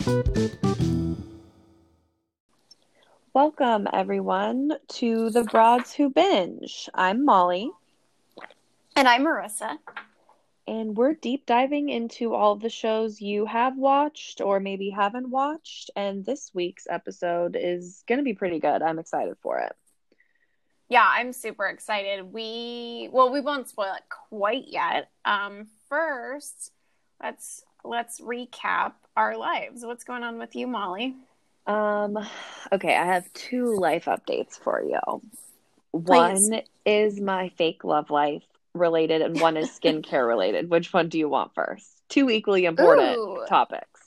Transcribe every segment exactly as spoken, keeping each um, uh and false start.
Welcome, everyone, to the Broads Who Binge. I'm Molly. And I'm Marissa. And we're deep diving into all of the shows you have watched or maybe haven't watched. And this week's episode is going to be pretty good. I'm excited for it. Yeah, I'm super excited. We, well, we won't spoil it quite yet. Um, first, let's let's recap our lives. What's going on with you, Molly? Um, okay, I have two life updates for you. Please. One is my fake love life related and one is skincare related. Which one do you want first? Two equally important Ooh. topics.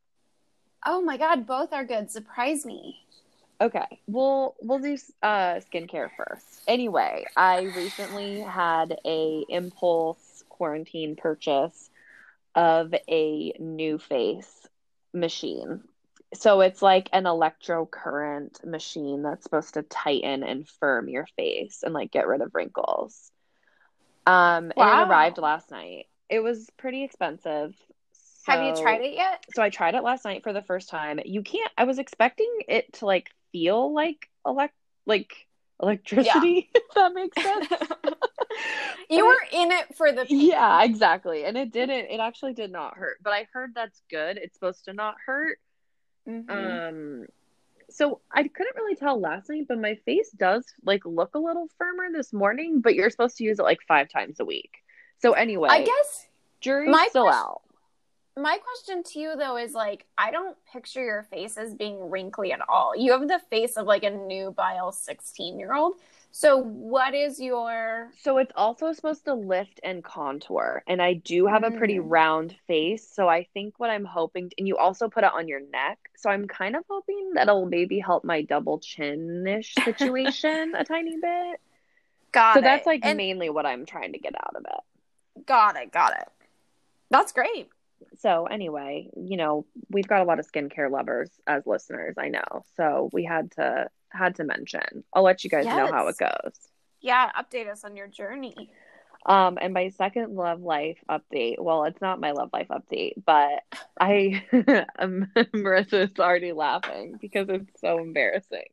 Oh my God, both are good. Surprise me. Okay, we'll we'll do uh, skincare first. Anyway, I recently had a impulse quarantine purchase of a NuFace machine. So it's like an electrocurrent machine that's supposed to tighten and firm your face and like get rid of wrinkles. Um, and it Wow. arrived last night. It was pretty expensive. So, Have you tried it yet? So I tried it last night for the first time. You can't, I was expecting it to like feel like elect like electricity, yeah. If that makes sense. You were in it for the pain. Yeah, exactly. And it didn't, it actually did not hurt. But I heard that's good. It's supposed to not hurt. Mm-hmm. Um, so I couldn't really tell last night, but my face does like look a little firmer this morning, but you're supposed to use it like five times a week. So anyway, I guess jury's still question, out. My question to you though is like, I don't picture your face as being wrinkly at all. You have the face of like a nubile sixteen year old. So what is your... So it's also supposed to lift and contour. And I do have mm. a pretty round face. So I think what I'm hoping... And you also put it on your neck. So I'm kind of hoping that'll maybe help my double chin-ish situation a tiny bit. Got so it. So that's like and mainly what I'm trying to get out of it. Got it. Got it. That's great. So anyway, you know, we've got a lot of skincare lovers as listeners, I know. So we had to... had to mention. I'll let you guys yes. know how it goes. Yeah, update us on your journey. Um, and my second love life update, well, it's not my love life update, but I, um, Marissa is already laughing because it's so embarrassing.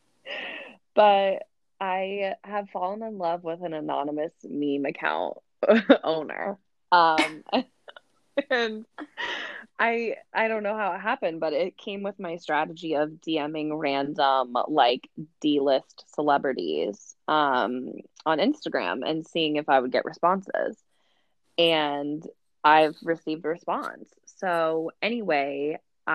But I have fallen in love with an anonymous meme account owner. Um, and I I don't know how it happened, but it came with my strategy of DMing random like D-list celebrities um, on Instagram and seeing if I would get responses. And I've received a response. So anyway,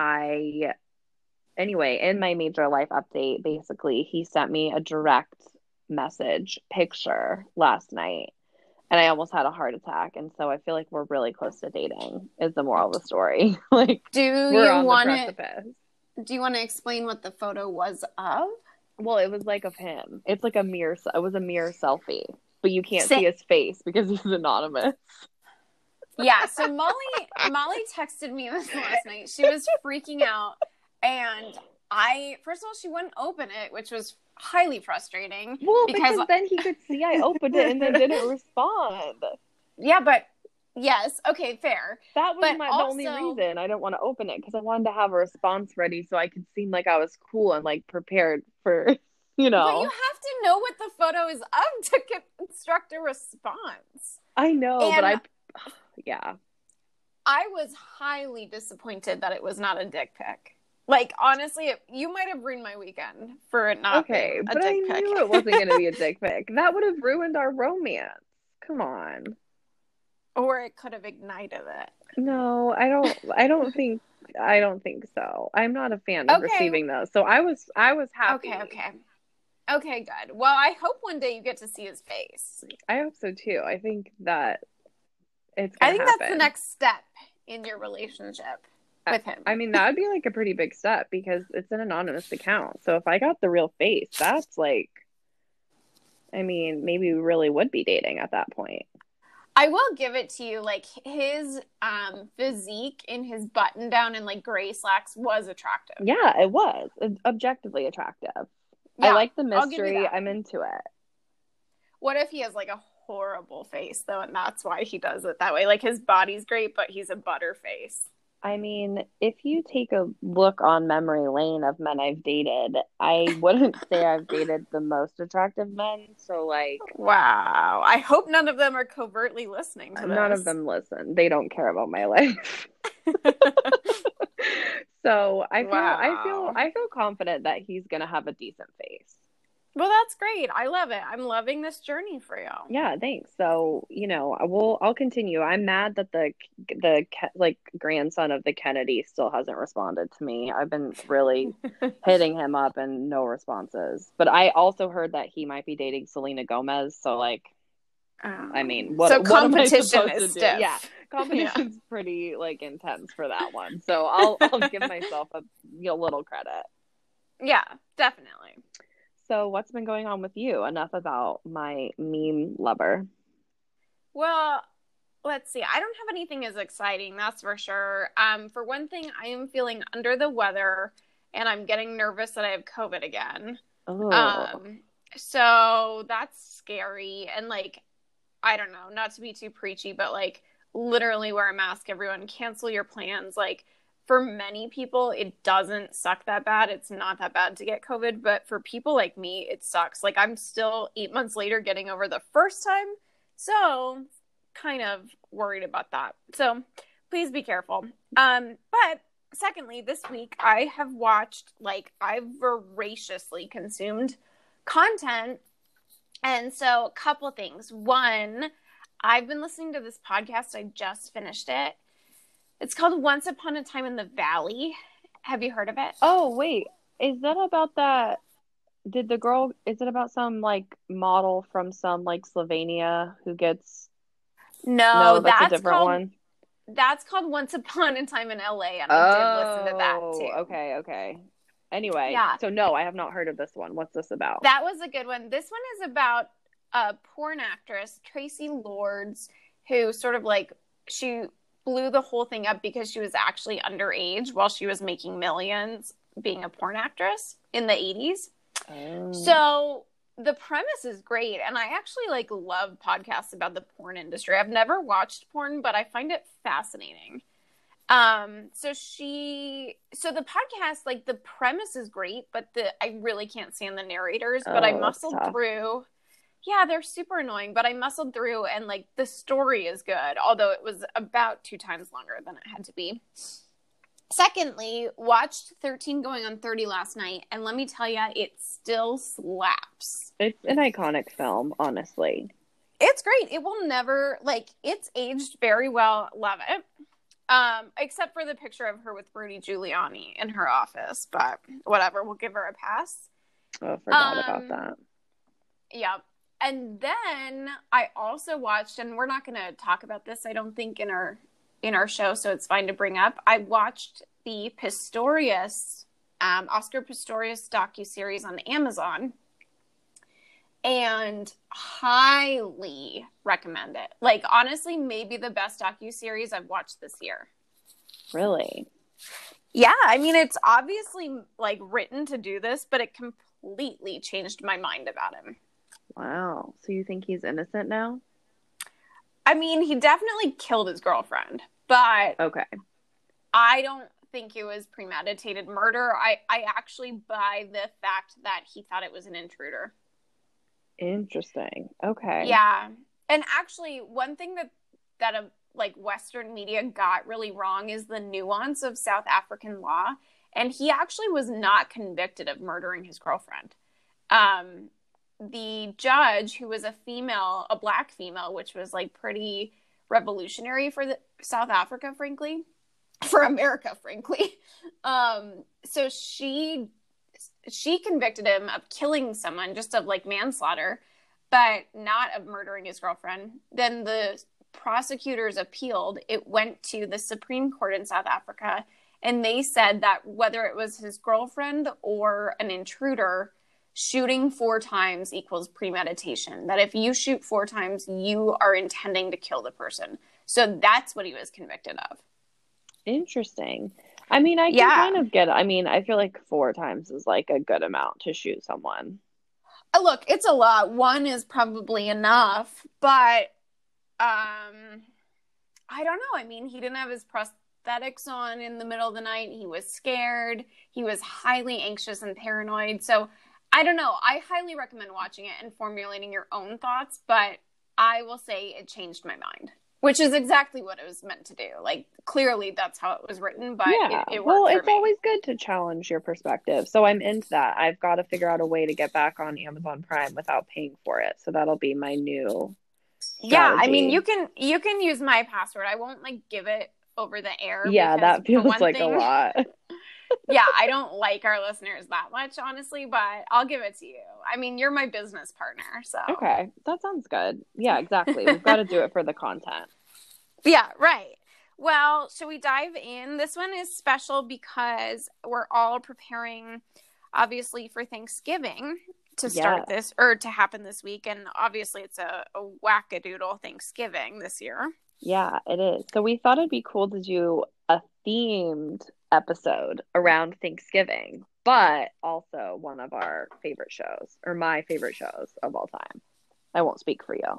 I anyway, in my major life update, basically he sent me a direct message picture last night. And I almost had a heart attack. And so I feel like we're really close to dating is the moral of the story. Like, do we're you on want the precipice. Do you want to explain what the photo was of? Well, it was like of him. It's like a mirror. It was a mirror selfie. But you can't Sa- see his face because he's anonymous. Yeah. So Molly, Molly texted me this last night. She was freaking out. And I, first of all, she wouldn't open it, which was highly frustrating. Well, because, because then he could see I opened it and then didn't respond. Yeah, but yes, okay, fair. That was but my, also, the only reason I didn't want to open it, because I wanted to have a response ready so I could seem like I was cool and like prepared for, you know. But you have to know what the photo is of to construct a response. I know, and but I, yeah. I was highly disappointed that it was not a dick pic. Like, honestly, it, you might have ruined my weekend for it not okay, being a but dick I pic. knew it wasn't going to be a dick pic. That would have ruined our romance. Come on. Or it could have ignited it. No, I don't. I don't think. I don't think so. I'm not a fan of okay. receiving those. So I was. I was happy. Okay. Okay. Okay. Good. Well, I hope one day you get to see his face. I hope so too. I think that it's. I think happen. that's the next step in your relationship. With him. I mean, that would be like a pretty big step because it's an anonymous account. So if I got the real face, that's like, I mean, maybe we really would be dating at that point. I will give it to you. Like, his um, physique in his button down and like gray slacks was attractive. Yeah, it was objectively attractive. Yeah, I like the mystery. I'm into it. What if he has like a horrible face though, and that's why he does it that way? Like, his body's great, but he's a butter face. I mean, if you take a look on memory lane of men I've dated, I wouldn't say I've dated the most attractive men. So, like, Wow. I hope none of them are covertly listening to none of this. them listen. They don't care about my life. So, I feel I feel Wow. I feel confident that he's gonna have a decent face. Well, that's great. I love it. I'm loving this journey for you. Yeah, thanks. So, you know, I will I'll continue. I'm mad that the the Ke- like grandson of the Kennedy still hasn't responded to me. I've been really hitting him up and no responses. But I also heard that he might be dating Selena Gomez, so like I Um, mean, so what what am I competition supposed to is do? Yeah, stiff. Yeah. competition's pretty like intense for that one. So I'll I'll give myself a, you know, little credit. Yeah, definitely. So what's been going on with you? Enough about my meme lover. Well, let's see. I don't have anything as exciting, that's for sure. Um, for one thing, I am feeling under the weather and I'm getting nervous that I have COVID again. Oh, Um, so that's scary. And like, I don't know, not to be too preachy, but like literally wear a mask, everyone, cancel your plans. Like for many people, it doesn't suck that bad. It's not that bad to get COVID, but for people like me, it sucks. Like I'm still eight months later getting over the first time. So kind of worried about that. So please be careful. Um, but secondly, this week I have watched, like, I've voraciously consumed content. And so a couple things. One, I've been listening to this podcast. I just finished it. It's called Once Upon a Time in the Valley. Have you heard of it? oh wait, is that about that? Did the girl, is it about some like model from some like Slovenia who gets, No, no, that's a that's different called one. that's called Once Upon a Time in L A, and I did listen to that Oh, too. okay, okay. Anyway, Yeah, so no, I have not heard of this one. What's this about? that was a good one. This one is about a porn actress, Tracy Lords, who sort of like she blew the whole thing up because she was actually underage while she was making millions being a porn actress in the eighties. Oh, So the premise is great, and I actually like love podcasts about the porn industry. I've never watched porn, but I find it fascinating. Um, so she, so the podcast, like the premise is great, but the I really can't stand the narrators. But I oh, that's muscled tough. through. Yeah, they're super annoying, but I muscled through, and like the story is good, although it was about two times longer than it had to be. Secondly, watched thirteen going on thirty last night, and let me tell you, it still slaps. It's an iconic film, honestly. It's great. It will never, like, it's aged very well. Love it. Um, except for the picture of her with Rudy Giuliani in her office, but whatever, we'll give her a pass. Oh, I forgot about Um, that. yeah. And then I also watched, and we're not going to talk about this, I don't think, in our in our show, so it's fine to bring up. I watched the Pistorius, um, Oscar Pistorius docuseries on Amazon, and highly recommend it. Like, honestly, maybe the best docuseries I've watched this year. Really? Yeah, I mean, it's obviously like written to do this, but it completely changed my mind about him. Wow. So you think he's innocent now? I mean, he definitely killed his girlfriend, but Okay. I don't think it was premeditated murder. I, I actually buy the fact that he thought it was an intruder. Interesting. Okay. Yeah. And actually, one thing that, that a, like Western media got really wrong is the nuance of South African law. And he actually was not convicted of murdering his girlfriend. Um, the judge, who was a female, a black female, which was like pretty revolutionary for the South Africa, frankly, for America, frankly. Um, so she, she convicted him of killing someone, just of like manslaughter, but not of murdering his girlfriend. Then the prosecutors appealed. It went to the Supreme Court in South Africa, and they said that whether it was his girlfriend or an intruder, shooting four times equals premeditation. That if you shoot four times, you are intending to kill the person. So that's what he was convicted of. Interesting. I mean, I can Yeah. kind of get, I mean, I feel like four times is like a good amount to shoot someone. Uh, Look, it's a lot. One is probably enough, but um, I don't know. I mean, he didn't have his pros- prosthetics on in the middle of the night. He was scared. He was highly anxious and paranoid. So I don't know. I highly recommend watching it and formulating your own thoughts, but I will say it changed my mind, which is exactly what it was meant to do. Like, clearly that's how it was written, but Yeah. it, it worked Well, for it's me. always good to challenge your perspective. So I'm into that. I've got to figure out a way to get back on Amazon Prime without paying for it. So that'll be my new Yeah, I mean, strategy. you can you can use my password. I won't like give it over the air. Yeah, because, that feels for one like thing, a lot. yeah, I don't like our listeners that much, honestly, but I'll give it to you. I mean, you're my business partner, so. Okay, that sounds good. Yeah, exactly. We've got to do it for the content. Yeah, right. Well, should we dive in? This one is special because we're all preparing, obviously, for Thanksgiving to start Yeah. this, or to happen this week. And obviously, it's a, a wackadoodle Thanksgiving this year. Yeah, it is. So we thought it'd be cool to do a themed episode around Thanksgiving, but also one of our favorite shows, or my favorite shows of all time. I won't speak for you.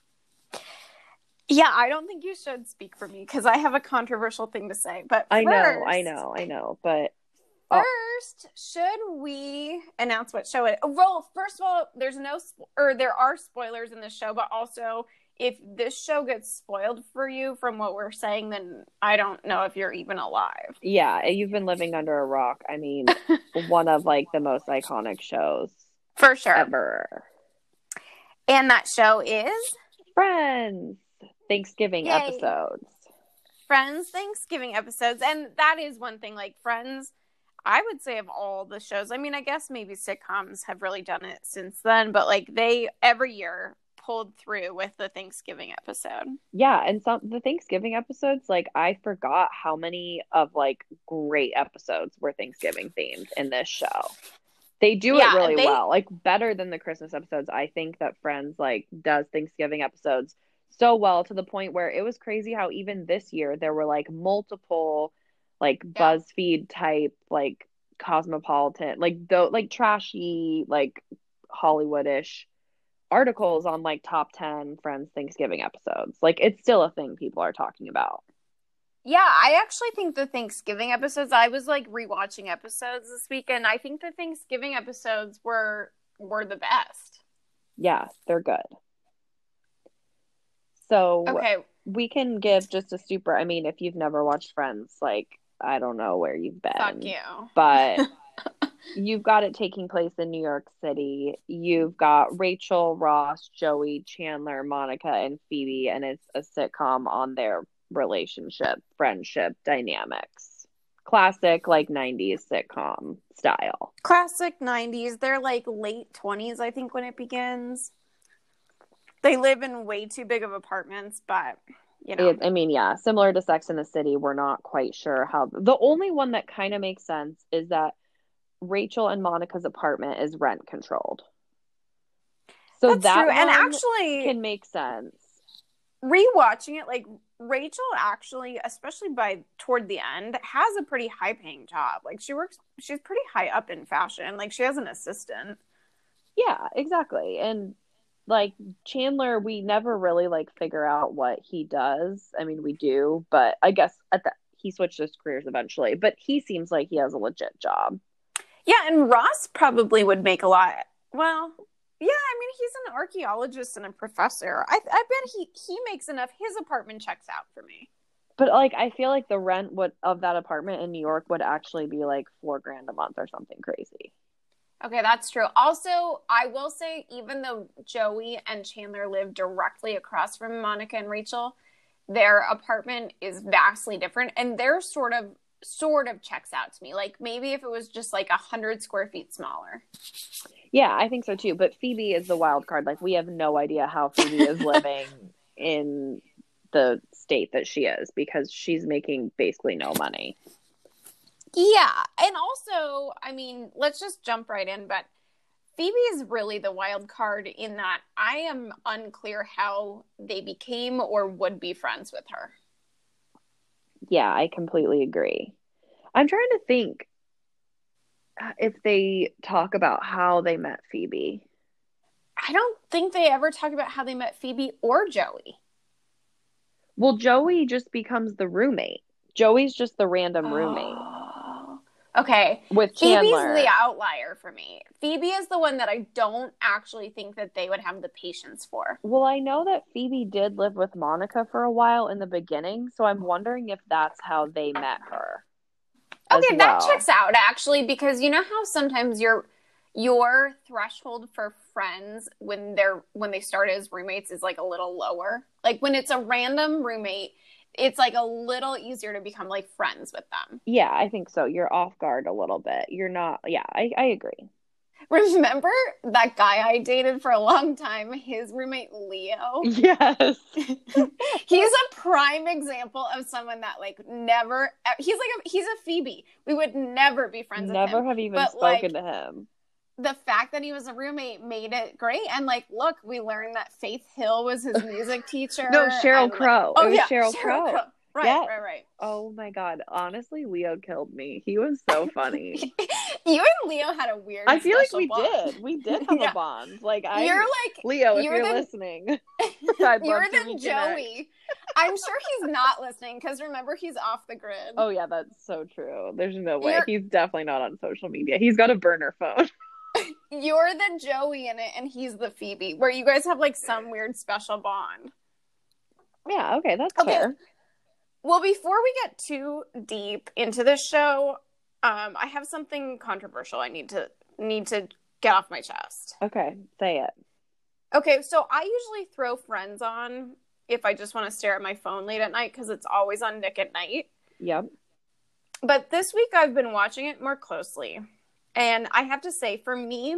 Yeah, I don't think you should speak for me because I have a controversial thing to say. But I know, first, I know, I know, but oh, First, should we announce what show it? Well, first of all, there's no sp- or there are spoilers in this show, but also if this show gets spoiled for you from what we're saying, then I don't know if you're even alive. yeah, you've been living under a rock. I mean, one of like the most iconic shows For sure. ever. And that show is Friends. Thanksgiving Yay. episodes. Friends Thanksgiving episodes. And that is one thing, like Friends, I would say of all the shows, I mean, I guess maybe sitcoms have really done it since then, but like they every year pulled through with the Thanksgiving episode. Yeah, and some the Thanksgiving episodes, like I forgot how many of like great episodes were Thanksgiving themed in this show. They do Yeah, it really they- well, like better than the Christmas episodes. I think that Friends like does Thanksgiving episodes so well to the point where it was crazy how even this year there were like multiple like Yeah. BuzzFeed type like cosmopolitan like though like trashy like Hollywoodish articles on like top ten Friends Thanksgiving episodes. Like it's still a thing people are talking about. Yeah, I actually think the Thanksgiving episodes, I was like rewatching episodes this week, and I think the Thanksgiving episodes were were the best. Yeah, they're good. So Okay. we can give just a super, I mean, if you've never watched Friends, like I don't know where you've been. Fuck you. But you've got it taking place in New York City. You've got Rachel, Ross, Joey, Chandler, Monica, and Phoebe, and it's a sitcom on their relationship, friendship dynamics. Classic, like, nineties sitcom style. Classic nineties. They're like late twenties, I think, when it begins. They live in way too big of apartments, but, you know. It, I mean, yeah, similar to Sex and the City, we're not quite sure how. The only one that kind of makes sense is that Rachel and Monica's apartment is rent controlled. So That's that true. And one actually, can make sense. rewatching it, like, Rachel actually, especially by toward the end, has a pretty high paying job. Like, she works, she's pretty high up in fashion. Like, she has an assistant. Yeah, exactly. And like Chandler, we never really like figure out what he does. I mean, we do, but I guess at the he switched his careers eventually. But he seems like he has a legit job. Yeah, and Ross probably would make a lot. Well, yeah, I mean, he's an archaeologist and a professor. I I bet he he makes enough. His apartment checks out for me. But like, I feel like the rent would of that apartment in New York would actually be like four grand a month or something crazy. Okay, that's true. Also, I will say, even though Joey and Chandler live directly across from Monica and Rachel, their apartment is vastly different, and they're sort of sort of checks out to me. Like, maybe if it was just like a hundred square feet smaller. Yeah, I think so too. But Phoebe is the wild card. Like, we have no idea how Phoebe is living in the state that she is because she's making basically no money. Yeah, and also, I mean, let's just jump right in, but Phoebe is really the wild card in that I am unclear how they became or would be friends with her. Yeah, I completely agree. I'm trying to think if they talk about how they met Phoebe. I don't think they ever talk about how they met Phoebe or Joey. Well, Joey just becomes the roommate Joey's just the random roommate Oh. Okay. with Phoebe's Chandler. the outlier for me. Phoebe is the one that I don't actually think that they would have the patience for. Well, I know that Phoebe did live with Monica for a while in the beginning, so I'm wondering if that's how they met her. Okay, well. that checks out actually, because you know how sometimes your your threshold for friends when they're when they start as roommates is like a little lower. Like when it's a random roommate, it's like a little easier to become like friends with them. Yeah, I think so. You're off guard a little bit. You're not, yeah, I, I agree. Remember that guy I dated for a long time, his roommate Leo? Yes. He's a prime example of someone that like never, he's like, a, he's a Phoebe. We would never be friends Never with him. have even but, spoken like, to him. The fact that he was a roommate made it great. And like, look, we learned that Faith Hill was his music teacher. No, Sheryl Crow. Like, oh, it was yeah, Sheryl, Sheryl Crow. Crow. Right, yeah. right, right. Oh my God. Honestly, Leo killed me. He was so funny. You and Leo had a weird I feel like we bond. did. We did have yeah. a bond. Like I You're like Leo, if you're, you're the, listening. you're the Joey. I'm sure he's not listening because remember he's off the grid. Oh yeah, that's so true. There's no way. You're, he's definitely not on social media. He's got a burner phone. You're the Joey in it and he's the Phoebe, where you guys have like some weird special bond. Yeah, okay, that's okay. fair. Well, before we get too deep into this show, um, I have something controversial I need to need to get off my chest. Okay, say it. Okay, so I usually throw Friends on if I just want to stare at my phone late at night because it's always on Nick at Night. Yep. But this week I've been watching it more closely. And I have to say, for me,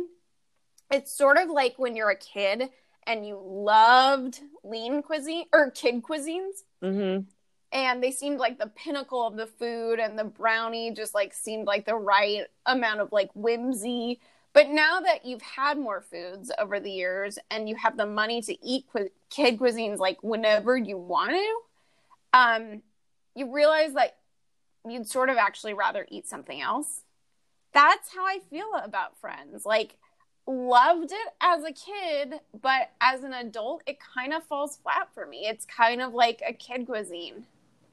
it's sort of like when you're a kid and you loved lean cuisine or kid cuisines. Mm-hmm. And they seemed like the pinnacle of the food, and the brownie just like seemed like the right amount of like whimsy. But now that you've had more foods over the years and you have the money to eat cu- kid cuisines like whenever you want to, um, you realize that you'd sort of actually rather eat something else. That's how I feel about Friends. Like, loved it as a kid, but as an adult, it kind of falls flat for me. It's kind of like a kid cuisine.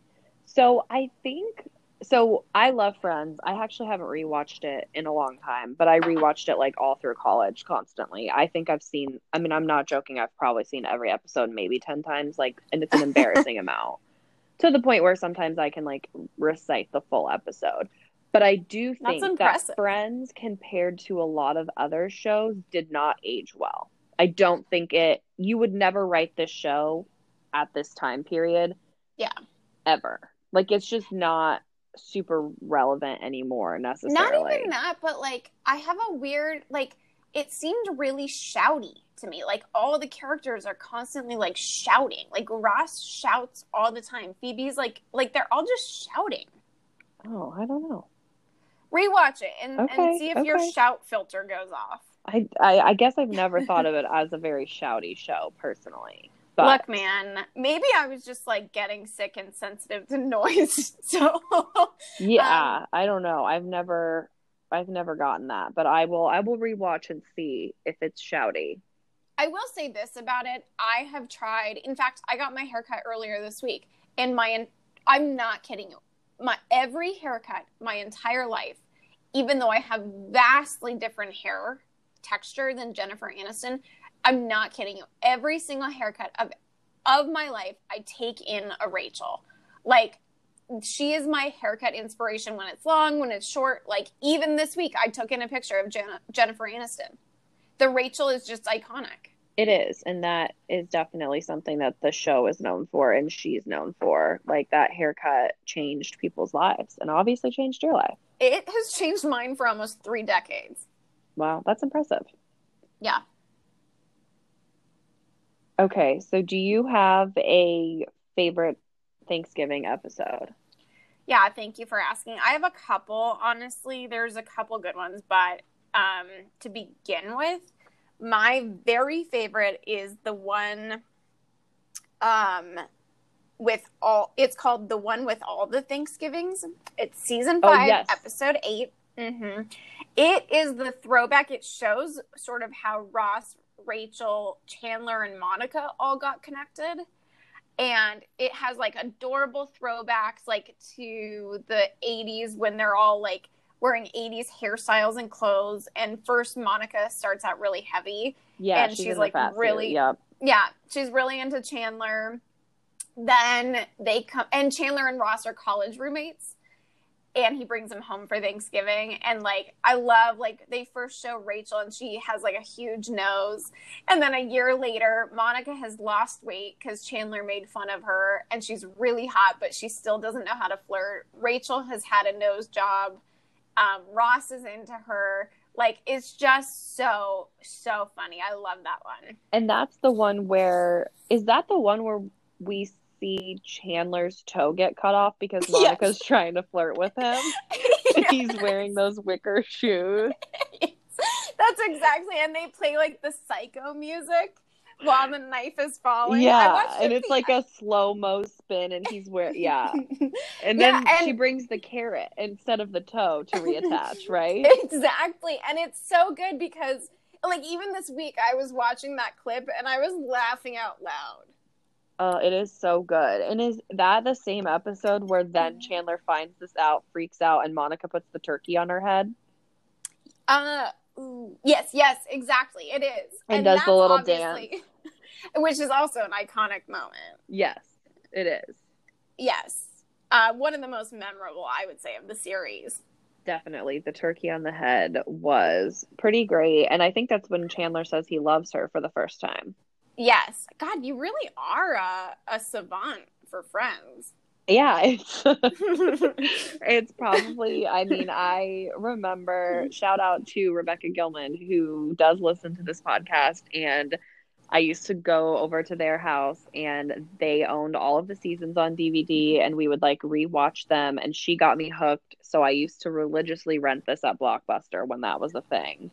So I think, so I love Friends. I actually haven't rewatched it in a long time, but I rewatched it like all through college constantly. I think I've seen, I mean, I'm not joking. I've probably seen every episode maybe ten times, like, and it's an embarrassing amount to the point where sometimes I can like recite the full episode. But I do think that Friends, compared to a lot of other shows, did not age well. I don't think it, you would never write this show at this time period. Yeah. Ever. Like, it's just not super relevant anymore, necessarily. Not even that, but, like, I have a weird, like, it seemed really shouty to me. Like, all the characters are constantly, like, shouting. Like, Ross shouts all the time. Phoebe's, like, like they're all just shouting. Oh, I don't know. Rewatch it and, okay, and see if okay. your shout filter goes off. I, I, I guess I've never thought of it as a very shouty show, personally. But... Look, man, maybe I was just, like, getting sick and sensitive to noise. So, yeah, um, I don't know. I've never, I've never gotten that. But I will, I will rewatch and see if it's shouty. I will say this about it. I have tried. In fact, I got my haircut earlier this week. And my, I'm not kidding you. My every haircut, my entire life, even though I have vastly different hair texture than Jennifer Aniston, I'm not kidding you. Every single haircut of of my life, I take in a Rachel. Like, she is my haircut inspiration when it's long, when it's short. Like, even this week, I took in a picture of Jen- Jennifer Aniston. The Rachel is just iconic. It is, and that is definitely something that the show is known for, and she's known for. Like, that haircut changed people's lives, and obviously changed your life. It has changed mine for almost three decades. Wow, that's impressive. Yeah. Okay, so do you have a favorite Thanksgiving episode? Yeah, thank you for asking. I have a couple, honestly. There's a couple good ones, but um, to begin with, my very favorite is the one um, with all, it's called The One with All the Thanksgivings. It's season five, oh, yes. episode eight. Mm-hmm. It is the throwback. It shows sort of how Ross, Rachel, Chandler, and Monica all got connected. And it has like adorable throwbacks like to the eighties when they're all like wearing eighties hairstyles and clothes. And first Monica starts out really heavy. Yeah, and she's, she's in like the fat really suit. Yep. Yeah, she's really into Chandler. Then they come, and Chandler and Ross are college roommates. And he brings him home for Thanksgiving. And, like, I love, like, they first show Rachel and she has, like, a huge nose. And then a year later, Monica has lost weight because Chandler made fun of her. And she's really hot, but she still doesn't know how to flirt. Rachel has had a nose job. Um, Ross is into her. Like, it's just so, so funny. I love that one. And that's the one where, is that the one where we see Chandler's toe get cut off because Monica's yes. trying to flirt with him? Yes. He's wearing those wicker shoes. Yes. That's exactly, and they play like the Psycho music while the knife is falling. Yeah, and it's the... like a slow-mo spin, and he's wearing, yeah. And then yeah, and... she brings the carrot instead of the toe to reattach, right? Exactly, and it's so good because, like, even this week I was watching that clip, and I was laughing out loud. Uh, it is so good. And is that the same episode where then Chandler finds this out, freaks out, and Monica puts the turkey on her head? Uh, yes, yes, exactly. It is. And, and does the little dance. Which is also an iconic moment. Yes, it is. Yes. Uh, one of the most memorable, I would say, of the series. Definitely. The turkey on the head was pretty great. And I think that's when Chandler says he loves her for the first time. Yes. God, you really are a, a savant for Friends. Yeah, it's it's probably, I mean, I remember, shout out to Rebecca Gilman, who does listen to this podcast, and I used to go over to their house, and they owned all of the seasons on D V D, and we would, like, rewatch them, and she got me hooked, so I used to religiously rent this at Blockbuster when that was a thing.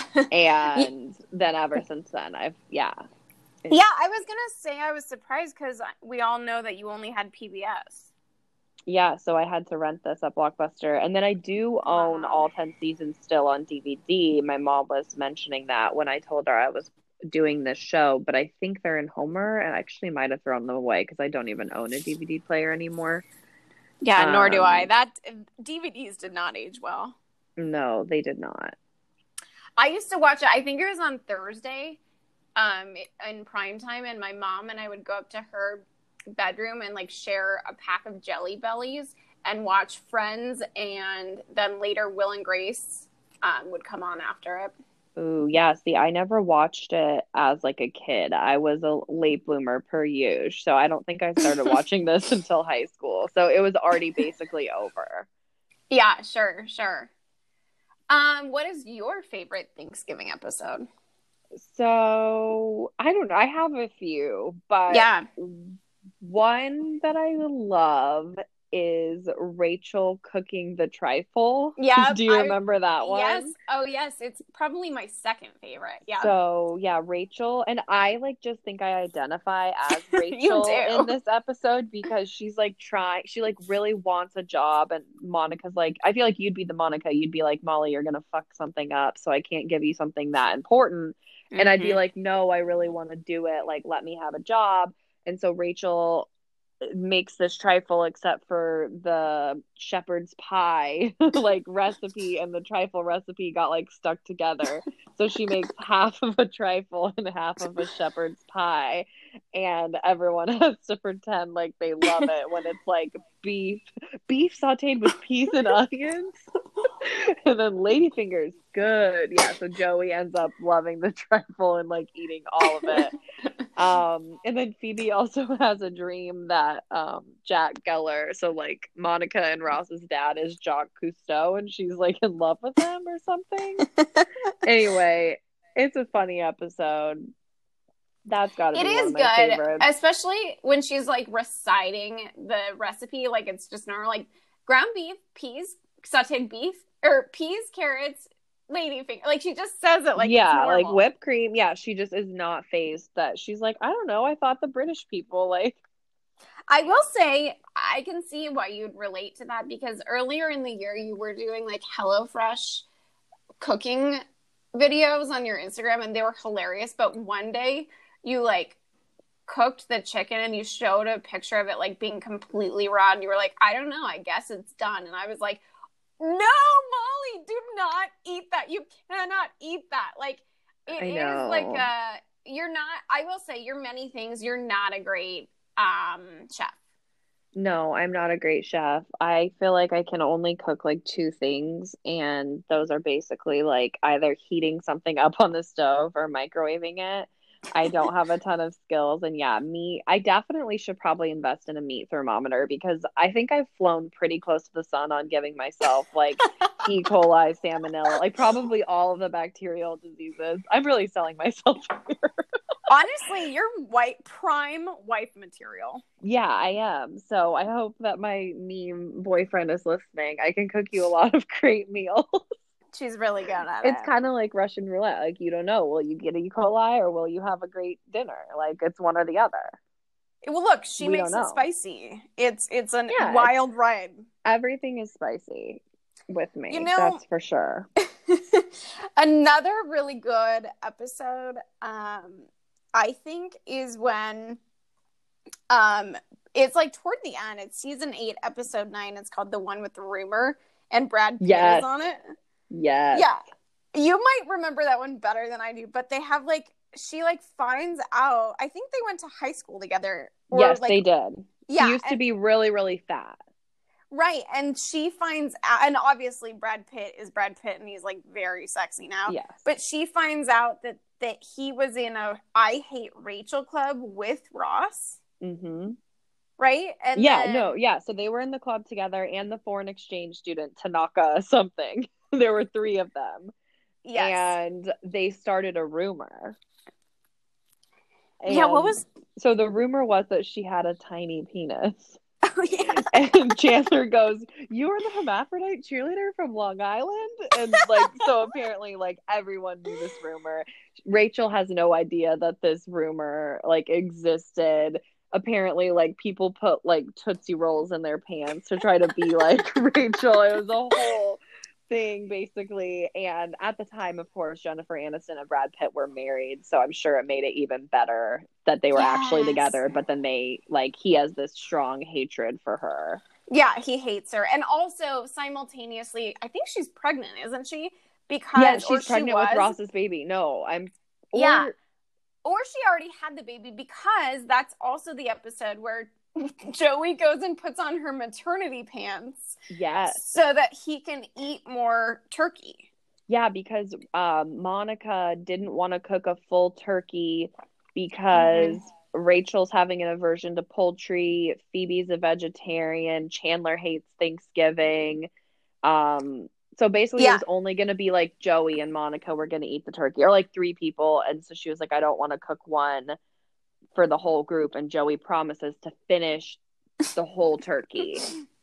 And then ever since then, I've, yeah. Yeah, I was going to say I was surprised because we all know that you only had P B S. Yeah, so I had to rent this at Blockbuster. And then I do own wow. all ten seasons still on D V D. My mom was mentioning that when I told her I was doing this show, but I think they're in Homer, and I actually might have thrown them away because I don't even own a D V D player anymore. Yeah, um, nor do I. That D V Ds did not age well. No, they did not. I used to watch it, I think it was on Thursday. Um, in prime time, and my mom and I would go up to her bedroom and like share a pack of Jelly Bellies and watch Friends, and then later Will and Grace um, would come on after it. Ooh, yeah. See, I never watched it as like a kid. I was a late bloomer per usual, so I don't think I started watching this until high school. So it was already basically over. Yeah, sure, sure. Um, what is your favorite Thanksgiving episode? So, I don't know. I have a few, but yeah. one that I love is Rachel cooking the trifle. Yeah. Do you I, remember that one? Yes. Oh, yes. It's probably my second favorite. Yeah. So, yeah, Rachel. And I, like, just think I identify as Rachel in this episode because she's, like, trying. She, like, really wants a job. And Monica's like, I feel like you'd be the Monica. You'd be like, Molly, you're going to fuck something up. So I can't give you something that important. And mm-hmm. I'd be like, no, I really want to do it. Like, let me have a job. And so Rachel makes this trifle except for the shepherd's pie like recipe, and the trifle recipe got like stuck together. So she makes half of a trifle and half of a shepherd's pie, and everyone has to pretend like they love it when it's like beef beef sauteed with peas and onions. And then ladyfingers, good. Yeah, so Joey ends up loving the trifle and like eating all of it. Um, and then Phoebe also has a dream that um, Jack Geller, so like Monica and Ross's dad, is Jacques Cousteau, and she's like in love with him or something. Anyway, it's a funny episode. That's gotta be it one is of my good, favorites. Especially when she's like reciting the recipe, like it's just normal, like ground beef, peas, sauteed beef, or peas, carrots, ladyfinger. Like she just says it like yeah, like whipped cream. Yeah, she just is not phased that she's like, I don't know. I thought the British people like. I will say I can see why you'd relate to that because earlier in the year you were doing like HelloFresh cooking videos on your Instagram and they were hilarious. But one day you like cooked the chicken and you showed a picture of it like being completely raw and you were like, I don't know, I guess it's done. And I was like, no, Molly, do not eat that. You cannot eat that. Like, it is like a, you're not, I will say, you're many things. You're not a great um, chef. No, I'm not a great chef. I feel like I can only cook like two things, and those are basically like either heating something up on the stove or microwaving it. I don't have a ton of skills, and yeah, meat. I definitely should probably invest in a meat thermometer because I think I've flown pretty close to the sun on giving myself like E. coli, salmonella, like probably all of the bacterial diseases. I'm really selling myself here. Honestly, you're white prime wife material. Yeah, I am. So I hope that my meme boyfriend is listening. I can cook you a lot of great meals. She's really good at It's it. It's kind of like Russian roulette. Like, you don't know, will you get E. coli or will you have a great dinner? Like, it's one or the other. Well, look, she We makes don't it know. spicy. It's it's a Yeah, wild it's, ride. Everything is spicy with me. You know, that's for sure. Another really good episode, um, I think, is when um, it's like toward the end. It's season eight, episode nine. It's called The One with the Rumor, and Brad Pitt Yes. is on it. Yes. Yeah. You might remember that one better than I do, but they have like, she like finds out, I think they went to high school together. Or, yes, like, they did. Yeah. He used and, to be really, really fat. Right. And she finds out, and obviously Brad Pitt is Brad Pitt and he's like very sexy now. Yes. But she finds out that, that he was in a I Hate Rachel club with Ross. Mm-hmm. Right? And yeah, then, no, yeah. So they were in the club together and the foreign exchange student, Tanaka something. There were three of them. Yes. And they started a rumor. And yeah, what was... So the rumor was that she had a tiny penis. Oh, yeah. And Chandler goes, you were the hermaphrodite cheerleader from Long Island? And, like, so apparently, like, everyone knew this rumor. Rachel has no idea that this rumor, like, existed. Apparently, like, people put, like, Tootsie Rolls in their pants to try to be like Rachel. It was a whole thing, basically. And at the time, of course, Jennifer Aniston and Brad Pitt were married, so I'm sure it made it even better that they were yes. actually together. But then they, like, he has this strong hatred for her. Yeah, he hates her. And also, simultaneously, I think she's pregnant, isn't she? Because yeah, she's or pregnant she was, with Ross's baby. No, I'm... Or, yeah. Or she already had the baby, because that's also the episode where Joey goes and puts on her maternity pants. Yes. So that he can eat more turkey. Yeah, because um, Monica didn't want to cook a full turkey because mm-hmm. Rachel's having an aversion to poultry. Phoebe's a vegetarian. Chandler hates Thanksgiving. Um, so basically yeah. it was only going to be like Joey and Monica were going to eat the turkey, or like three people. And so she was like, I don't want to cook one for the whole group. And Joey promises to finish the whole turkey.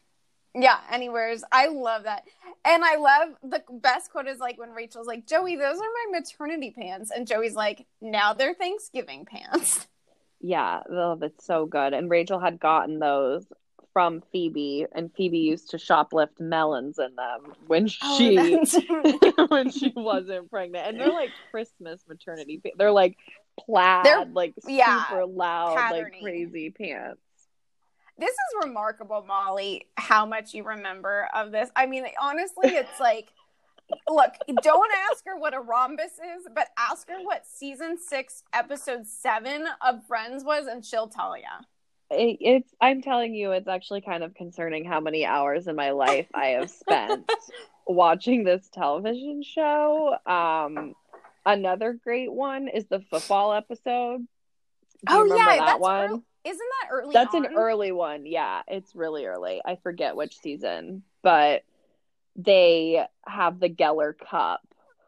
Yeah, anyways, I love that. And I love, the best quote is like when Rachel's like, Joey, those are my maternity pants. And Joey's like, now they're Thanksgiving pants. Yeah, oh, that's so good. And Rachel had gotten those from Phoebe, and Phoebe used to shoplift melons in them when she oh, when she wasn't pregnant. And they're like Christmas maternity pants. They're like plaid, they're, like yeah, super loud, patterning. Like crazy pants. This is remarkable, Molly, how much you remember of this. I mean, honestly, it's like, look, don't ask her what a rhombus is, but ask her what season six, episode seven of Friends was, and she'll tell you. It, it's, I'm telling you, it's actually kind of concerning how many hours in my life I have spent watching this television show. Um, another great one is the football episode. Do you oh, remember yeah, that that's one? Early. Isn't that early That's on? an early one. Yeah, it's really early. I forget which season, but they have the Geller Cup,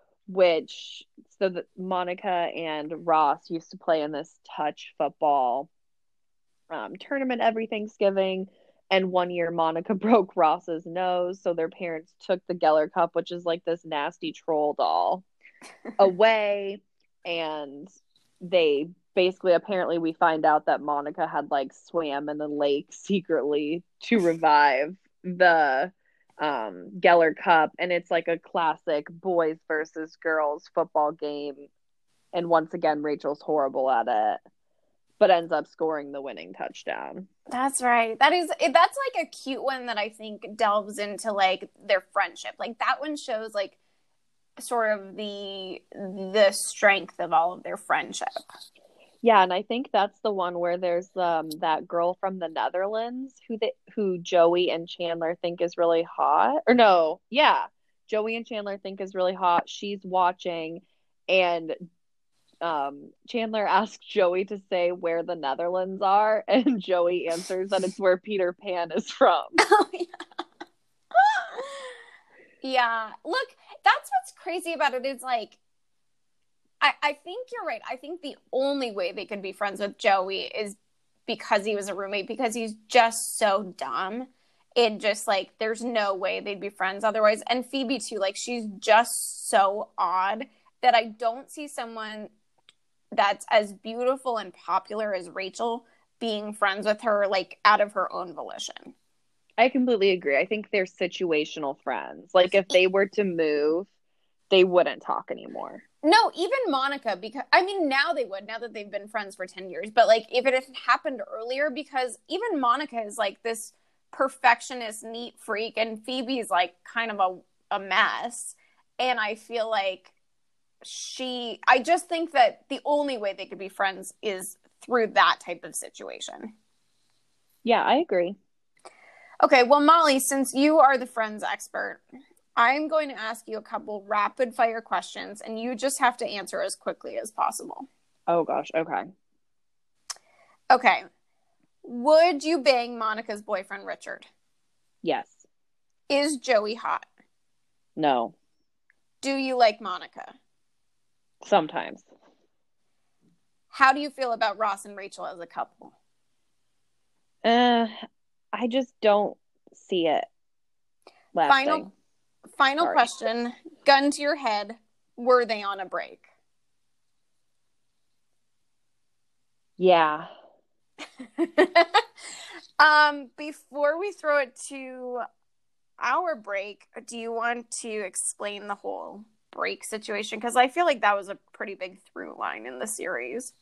which so that Monica and Ross used to play in this touch football um, tournament every Thanksgiving. And one year Monica broke Ross's nose, so their parents took the Geller Cup, which is like this nasty troll doll, away, and they basically, apparently we find out that Monica had like swam in the lake secretly to revive the um, Geller Cup. And it's like a classic boys versus girls football game. And once again, Rachel's horrible at it. but ends up scoring the winning touchdown. That's right. That is that's like a cute one that I think delves into like their friendship. Like that one shows like sort of the the strength of all of their friendship. Yeah, and I think that's the one where there's um that girl from the Netherlands who they, who Joey and Chandler think is really hot. Or no, yeah. Joey and Chandler think is really hot. She's watching, and um Chandler asks Joey to say where the Netherlands are, and Joey answers that it's where Peter Pan is from. Oh, yeah. Yeah. Look, that's what's crazy about it is like I, I think you're right. I think the only way they could be friends with Joey is because he was a roommate, because he's just so dumb. And just like, there's no way they'd be friends otherwise. And Phoebe too, like she's just so odd that I don't see someone that's as beautiful and popular as Rachel being friends with her, like out of her own volition. I completely agree. I think they're situational friends. Like if they were to move, they wouldn't talk anymore. No, even Monica, because I mean, now they would, now that they've been friends for ten years. But like, if it had happened earlier, because even Monica is like this perfectionist, neat freak, and Phoebe's like kind of a, a mess. And I feel like she, I just think that the only way they could be friends is through that type of situation. Yeah, I agree. Okay, well, Molly, since you are the friends expert, I'm going to ask you a couple rapid fire questions, and you just have to answer as quickly as possible. Oh, gosh. Okay. Okay. Would you bang Monica's boyfriend, Richard? Yes. Is Joey hot? No. Do you like Monica? Sometimes. How do you feel about Ross and Rachel as a couple? Uh, I just don't see it lasting. Final Final Sorry. question, gun to your head, were they on a break? Yeah. um, before we throw it to our break, do you want to explain the whole break situation? Because I feel like that was a pretty big through line in the series.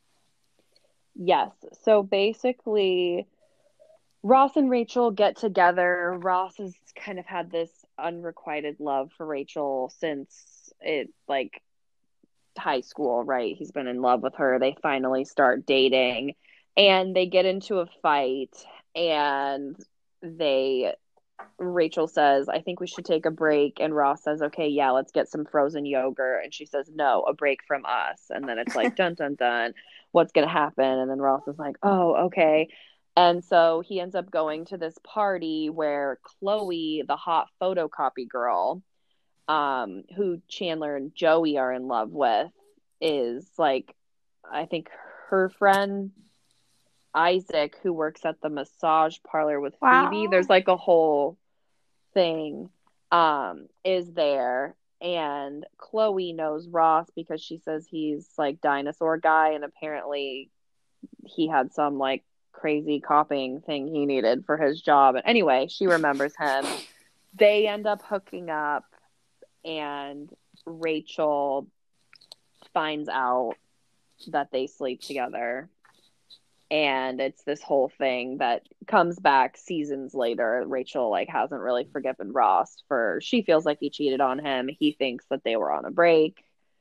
Yes. So basically, Ross and Rachel get together. Ross has kind of had this unrequited love for Rachel since it like high school, right? He's been in love with her. They finally start dating, and they get into a fight, and they Rachel says, I think we should take a break, and Ross says, okay, yeah, let's get some frozen yogurt, and she says, no, a break from us. And then it's like dun dun dun, what's gonna happen? And then Ross is like, oh, okay. And so he ends up going to this party where Chloe, the hot photocopy girl, um, who Chandler and Joey are in love with, is like, I think her friend Isaac, who works at the massage parlor with Wow. Phoebe, there's like a whole thing, um, is there. And Chloe knows Ross because she says he's like dinosaur guy, and apparently he had some like crazy copying thing he needed for his job. And anyway, she remembers him. They end up hooking up, and Rachel finds out that they sleep together. And it's this whole thing that comes back seasons later. Rachel like hasn't really forgiven Ross for, she feels like he cheated on him. He thinks that they were on a break.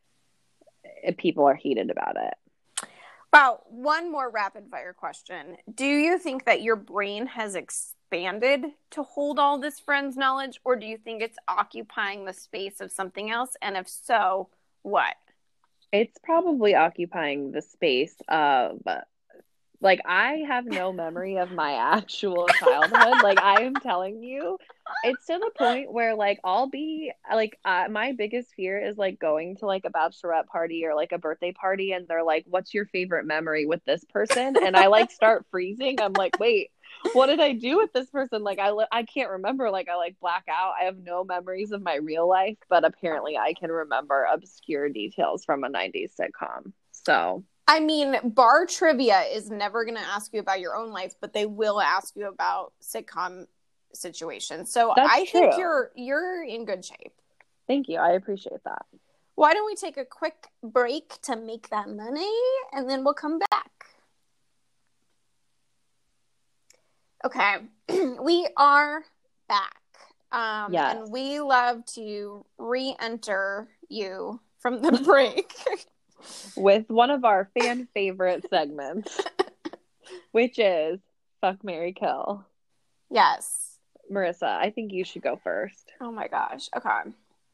People are heated about it. Wow, one more rapid fire question. Do you think that your brain has expanded to hold all this friends knowledge, or do you think it's occupying the space of something else? And if so, what? It's probably occupying the space of, like, I have no memory of my actual childhood. Like, I am telling you, it's to the point where, like, I'll be, like, uh, my biggest fear is, like, going to, like, a bachelorette party or, like, a birthday party, and they're like, what's your favorite memory with this person? And I, like, start freezing. I'm like, wait, what did I do with this person? Like, I, I can't remember. Like, I, like, black out. I have no memories of my real life, but apparently I can remember obscure details from a nineties sitcom. So... I mean, bar trivia is never going to ask you about your own life, but they will ask you about sitcom situations. So That's I true. think you're you're in good shape. Thank you. I appreciate that. Why don't we take a quick break to make that money, and then we'll come back. Okay. We are back. Um, Yes. and we love to re-enter you from the break. With one of our fan favorite segments, which is Fuck, Marry, Kill. Yes. Marissa, I think you should go first. Oh my gosh. Okay.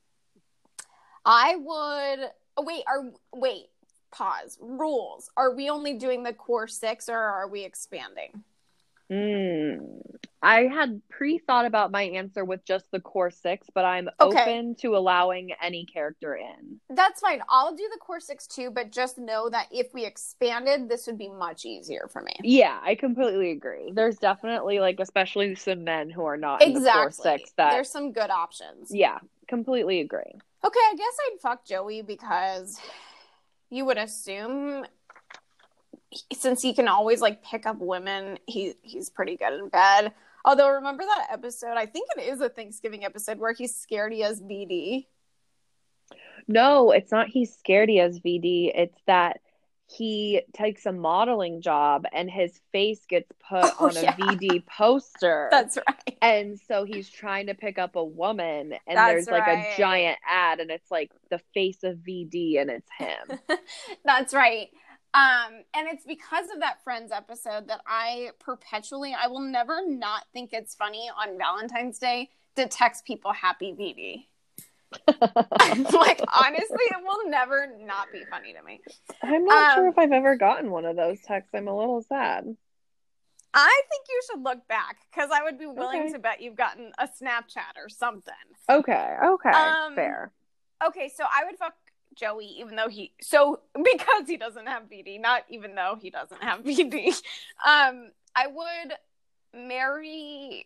I would oh, wait, are wait, pause. Rules. Are we only doing the core six or are we expanding? Mm. I had pre-thought about my answer with just the core six, but I'm Okay. open to allowing any character in. That's fine. I'll do the core six too, but just know that if we expanded, this would be much easier for me. Yeah, I completely agree. There's definitely, like, especially some men who are not in Exactly. the core six that There's some good options. Yeah, completely agree. Okay, I guess I'd fuck Joey because you would assume since he can always like pick up women, he he's pretty good in bed. Although remember that episode, I think it is a Thanksgiving episode where he's scared he has V D. No, it's not he's scared he has V D. It's that he takes a modeling job and his face gets put Oh, on a yeah. V D poster. That's right. And so he's trying to pick up a woman and That's there's like right. a giant ad and it's like the face of V D and it's him. That's right. Um, and it's because of that Friends episode that I perpetually, I will never not think it's funny on Valentine's Day to text people happy V D. Like, honestly, it will never not be funny to me. I'm not Um, sure if I've ever gotten one of those texts. I'm a little sad. I think you should look back because I would be willing Okay. to bet you've gotten a Snapchat or something. Okay, okay, Um, fair. Okay, so I would fuck Joey even though he, so because he doesn't have V D, not even though he doesn't have V D. Um, I would marry,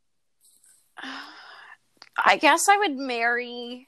I guess I would marry,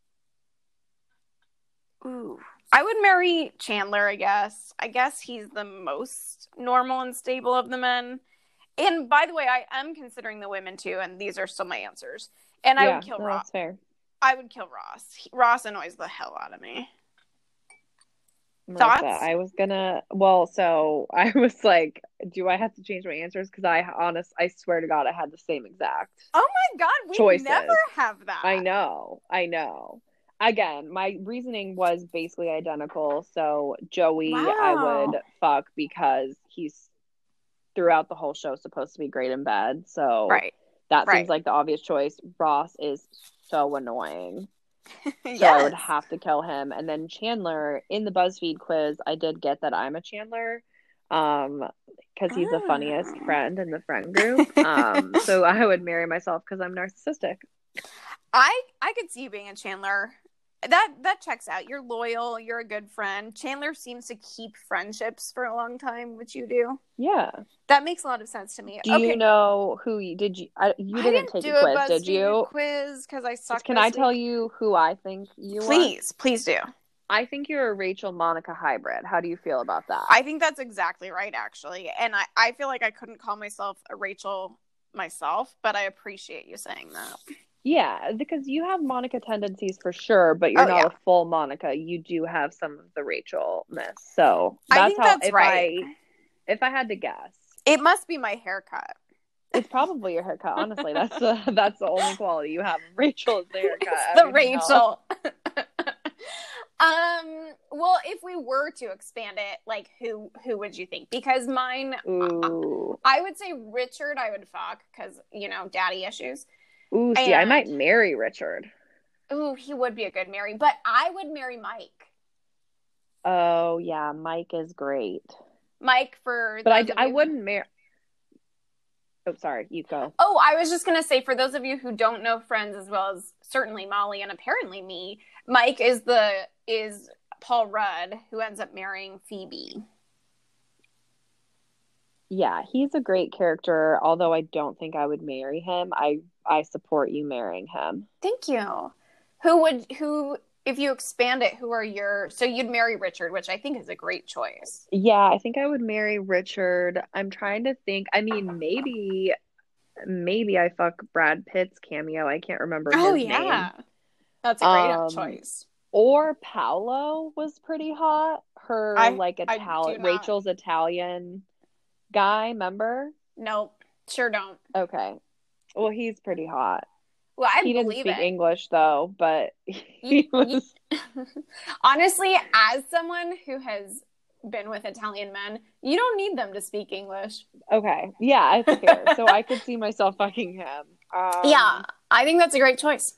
ooh, I would marry Chandler, I guess. I guess he's the most normal and stable of the men. And by the way, I am considering the women too, and these are still my answers. And I Yeah, would kill no, Ross. that's fair. I would kill Ross. He, Ross annoys the hell out of me. Marissa, Thoughts? I was gonna, well, so I was like, do I have to change my answers? Because I honest, I swear to God, I had the same exact. Oh my God, we choices. never have that. I know, I know. Again, my reasoning was basically identical. So Joey, I Wow. would fuck because he's throughout the whole show supposed to be great in bed. So Right. that right. seems like the obvious choice. Ross is so annoying. Yes. So I would have to kill him. And then Chandler, in the BuzzFeed quiz, I did get that I'm a Chandler. Um, because he's the funniest Oh. friend in the friend group. Um, so I would marry myself because I'm narcissistic. I I could see you being a Chandler. That that checks out. You're loyal. You're a good friend. Chandler seems to keep friendships for a long time, which you do. Yeah. That makes a lot of sense to me. Do okay. you know who you did? You I, you I didn't, didn't take do a quiz, a did you? BuzzFeed quiz because I suck. Can this I tell week. you who I think you are? Please, please do. I think you're a Rachel Monica hybrid. How do you feel about that? I think that's exactly right, actually. And I, I feel like I couldn't call myself a Rachel myself, but I appreciate you saying that. Yeah, because you have Monica tendencies for sure, but you're Oh, not yeah. a full Monica. You do have some of the Rachel-ness. So I that's think how, that's if right. I, if I had to guess, It must be my haircut. it's probably your haircut. Honestly, that's the that's the only quality you have. Rachel is the haircut. It's the Everything else- Rachel. um. Well, if we were to expand it, like who who would you think? Because mine, Ooh, I would say Richard. I would fuck because you know daddy issues. ooh. See, I And- might marry Richard. Ooh, he would be a good Mary, but I would marry Mike. Oh yeah, Mike is great. Mike for. But I, those of I you- wouldn't marry. Oh, sorry. You go. Oh, I was just going to say, for those of you who don't know Friends as well as certainly Molly and apparently me, Mike is the is Paul Rudd who ends up marrying Phoebe. Yeah, he's a great character. Although I don't think I would marry him. I I support you marrying him. Thank you. Who would who if you expand it? Who are your so you'd marry Richard, which I think is a great choice. Yeah, I think I would marry Richard. I'm trying to think. I mean, maybe maybe I fuck Brad Pitt's cameo. I can't remember his Oh name. yeah, that's a great Um, choice. Or Paolo was pretty hot. Her I- like I do Italian not- Rachel's Italian guy, remember? Nope. Sure don't. Okay. Well, he's pretty hot. Well, I He didn't believe speak it. English though, but he You, was. you... Honestly, as someone who has been with Italian men, you don't need them to speak English. Okay. Yeah, it's fair. So I could see myself fucking him. Um, Yeah, I think that's a great choice.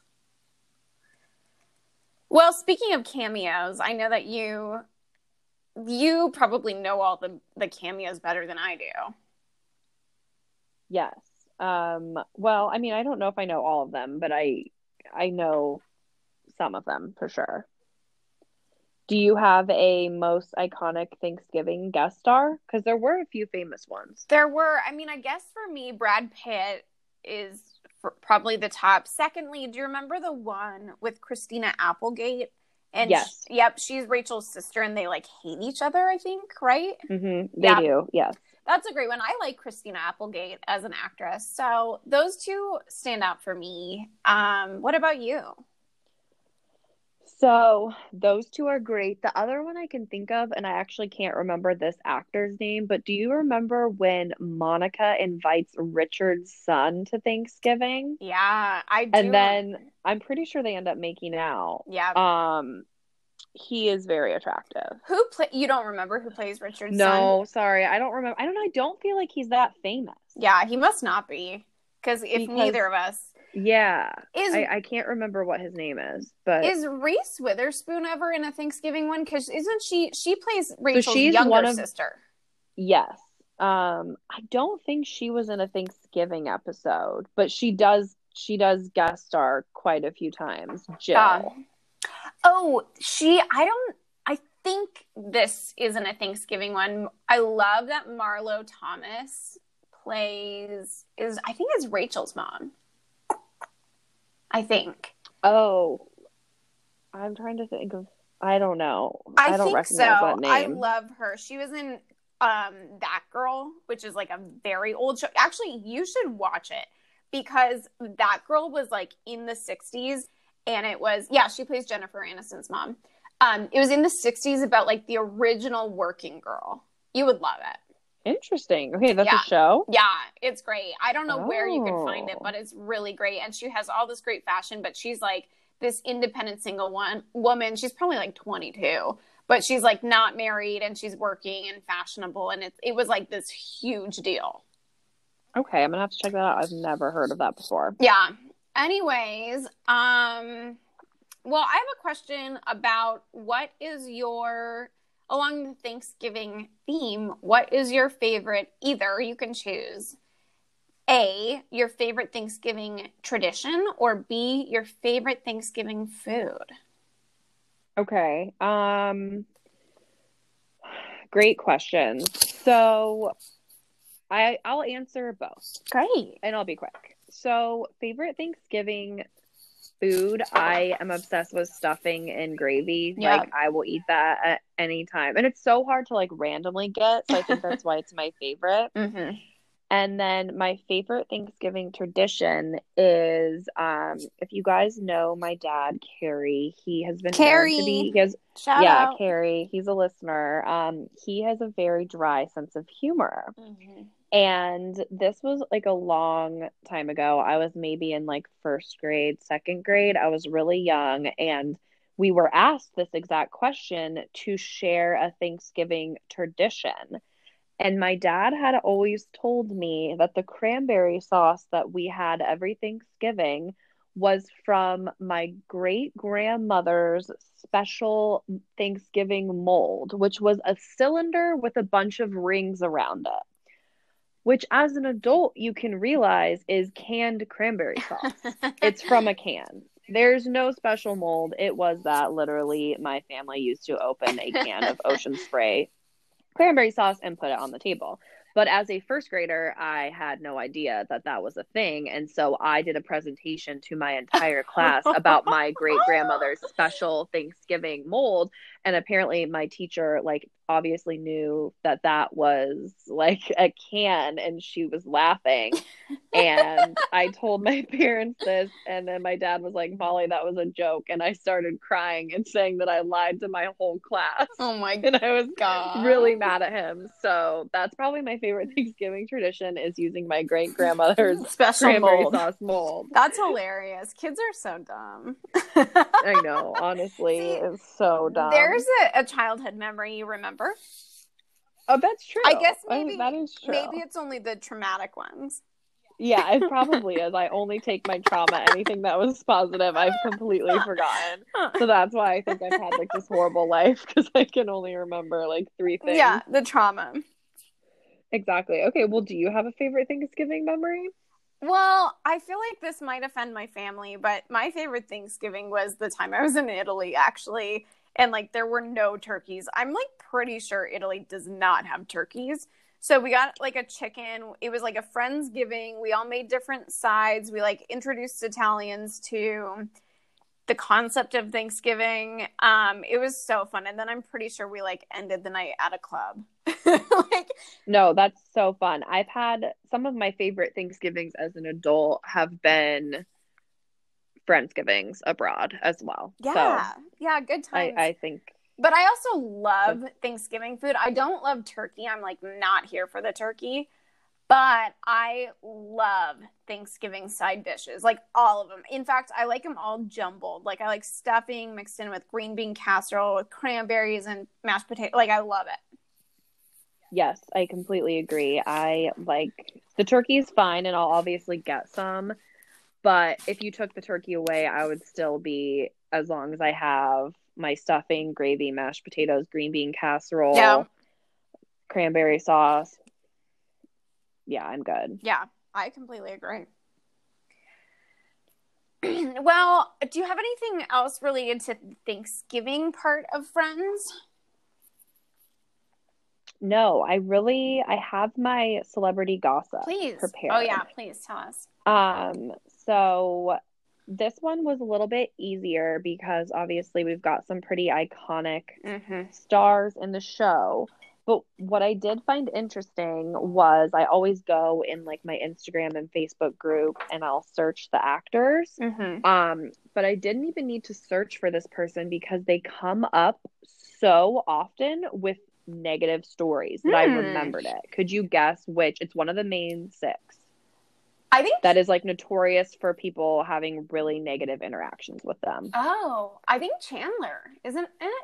Well, speaking of cameos, I know that you you probably know all the, the cameos better than I do. Yes. Um, well, I mean, I don't know if I know all of them, but I I know some of them for sure. Do you have a most iconic Thanksgiving guest star? Because there were a few famous ones. There were, I mean, I guess for me, Brad Pitt is for probably the top. Secondly, do you remember the one with Christina Applegate? And Yes. She, yep, she's Rachel's sister, and they like hate each other, I think, right? Mm-hmm. They Yeah. do, yes. That's a great one. I like Christina Applegate as an actress. So those two stand out for me. Um, what about you? So those two are great. The other one I can think of, and I actually can't remember this actor's name, but do you remember when Monica invites Richard's son to Thanksgiving? Yeah, I do. And then I'm pretty sure they end up making out. Yeah. Um, he is very attractive. Who play? You don't remember who plays Richard's son? No, sorry, I don't remember. I don't know. I don't feel like he's that famous. Yeah, he must not be. Because if Because- neither of us. Yeah, Is I, I can't remember what his name is, but is Reese Witherspoon ever in a Thanksgiving one? Because isn't she? She plays Rachel's she's younger one of- sister. yes. Um, I don't think she was in a Thanksgiving episode, but she does. She does guest star quite a few times. Jill. Uh, oh, she. I don't. I think this isn't a Thanksgiving one. I love that Marlo Thomas plays. Is I think it's Rachel's mom. I think. Oh, I'm trying to think of. I don't know. I, I don't think recognize so. that name. I love her. She was in um That Girl, which is like a very old show. Actually, you should watch it because That Girl was like in the sixties, and it was yeah. She plays Jennifer Aniston's mom. Um, it was in the sixties about like the original working girl. You would love it. Interesting. Okay, that's Yeah. a show. Yeah, it's great. I don't know where you can find it, Oh. but it's really great. And she has all this great fashion, but she's like this independent single one woman. She's probably like twenty-two, but she's like not married and she's working and fashionable. And it, it was like this huge deal. Okay, I'm gonna have to check that out. I've never heard of that before. Yeah. Anyways, um, well, I have a question about what is your, along the Thanksgiving theme, what is your favorite, either you can choose, A, your favorite Thanksgiving tradition, or B, your favorite Thanksgiving food? Okay. Um, great questions. So I I'll answer both. Great. And I'll be quick. So, favorite Thanksgiving food, I am obsessed with stuffing and gravy. Yeah. Like, I will eat that at any time. And it's so hard to, like, randomly get. So, I think that's why it's my favorite. Mm-hmm. And then my favorite Thanksgiving tradition is, um, if you guys know my dad, Carrie, he has been known Carrie. to be, he has, Shout yeah, out. Carrie, he's a listener. Um, he has a very dry sense of humor. Mm-hmm. And this was like a long time ago. I was maybe in like first grade, second grade. I was really young, and we were asked this exact question to share a Thanksgiving tradition. And my dad had always told me that the cranberry sauce that we had every Thanksgiving was from my great grandmother's special Thanksgiving mold, which was a cylinder with a bunch of rings around it. Which, as an adult, you can realize is canned cranberry sauce. It's from a can. There's no special mold. It was that literally my family used to open a can of Ocean Spray cranberry sauce and put it on the table. But as a first grader, I had no idea that that was a thing. And so I did a presentation to my entire class about my great grandmother's special Thanksgiving mold. And apparently my teacher like obviously knew that that was like a can, and she was laughing. And I told my parents this, and then my dad was like, Molly, that was a joke. And I started crying and saying that I lied to my whole class. Oh my And I was God. really mad at him. So that's probably my favorite Thanksgiving tradition, is using my great grandmother's special cranberry mold. sauce mold. That's hilarious. Kids are so dumb. I know, honestly, See, it's so dumb. There's a, a childhood memory you remember. Oh, that's true. I guess maybe I, that is true. Maybe it's only the traumatic ones. Yeah, it probably is. I only take my trauma. Anything that was positive, I've completely forgotten. So that's why I think I've had like this horrible life, because I can only remember like three things. Yeah, the trauma. Exactly. Okay, well, do you have a favorite Thanksgiving memory? Well, I feel like this might offend my family, but my favorite Thanksgiving was the time I was in Italy, actually. And like there were no turkeys. I'm like pretty sure Italy does not have turkeys. So we got like a chicken. It was like a Friendsgiving. We all made different sides. We like introduced Italians to the concept of Thanksgiving. Um, it was so fun. And then I'm pretty sure we like ended the night at a club. like, no, that's so fun. I've had some of my favorite Thanksgivings as an adult have been Friendsgivings abroad as well. Yeah. So yeah. Good times. I, I think. But I also love Thanksgiving food. I don't love turkey. I'm like not here for the turkey. But I love Thanksgiving side dishes, like all of them. In fact, I like them all jumbled. Like I like stuffing mixed in with green bean casserole with cranberries and mashed potato. Like I love it. Yes, I completely agree. I like the turkey is fine, and I'll obviously get some. But if you took the turkey away, I would still be, as long as I have my stuffing, gravy, mashed potatoes, green bean casserole, yeah. cranberry sauce. Yeah, I'm good. Yeah, I completely agree. Well, do you have anything else related to the Thanksgiving part of Friends? No, I really, I have my celebrity gossip Please. prepared. Oh, yeah, please tell us. Um, so this one was a little bit easier because obviously we've got some pretty iconic mm-hmm. stars in the show. But what I did find interesting was I always go in like my Instagram and Facebook group and I'll search the actors. Mm-hmm. Um, but I didn't even need to search for this person because they come up so often with negative stories that hmm. I remembered it. Could you guess which? It's one of the main six. I think that is like notorious for people having really negative interactions with them. Oh, I think Chandler, isn't it?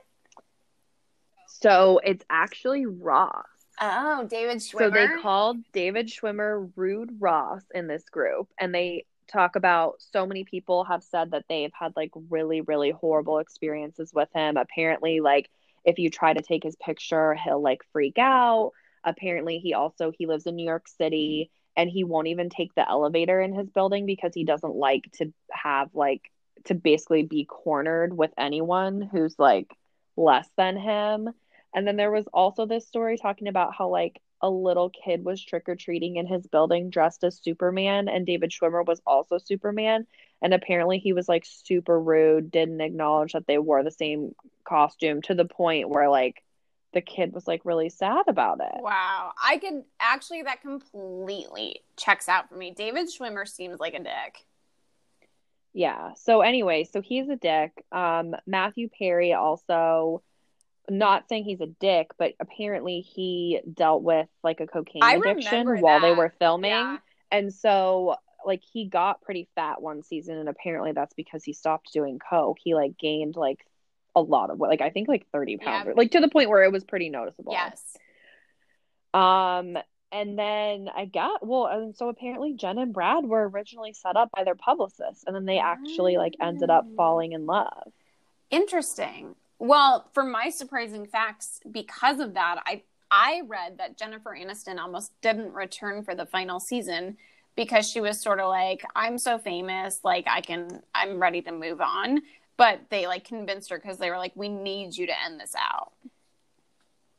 So it's actually Ross. Oh, David Schwimmer. So they called David Schwimmer Rude Ross in this group, and they talk about so many people have said that they've had like really, really horrible experiences with him. Apparently, like if you try to take his picture, he'll like freak out. Apparently, he also he lives in New York City, and he won't even take the elevator in his building because he doesn't like to have like to basically be cornered with anyone who's like less than him. And then there was also this story talking about how like a little kid was trick-or-treating in his building dressed as Superman, and David Schwimmer was also Superman. And apparently he was like super rude, didn't acknowledge that they wore the same costume, to the point where like the kid was like really sad about it. Wow. I could actually, that completely checks out for me. David Schwimmer seems like a dick. Yeah. So anyway, so he's a dick. Um, Matthew Perry also, not saying he's a dick, but apparently he dealt with like a cocaine I addiction while that. they were filming. Yeah. And so like he got pretty fat one season, and apparently that's because he stopped doing coke. He like gained like a lot of, like I think like thirty pounds, yeah. like to the point where it was pretty noticeable. Yes. Um, and then I got, well, and so apparently Jen and Brad were originally set up by their publicists, and then they actually like ended up falling in love. Interesting. Well, for my surprising facts, because of that, I I read that Jennifer Aniston almost didn't return for the final season because she was sort of like, I'm so famous, like I can, I'm ready to move on. But they like convinced her because they were like, we need you to end this out.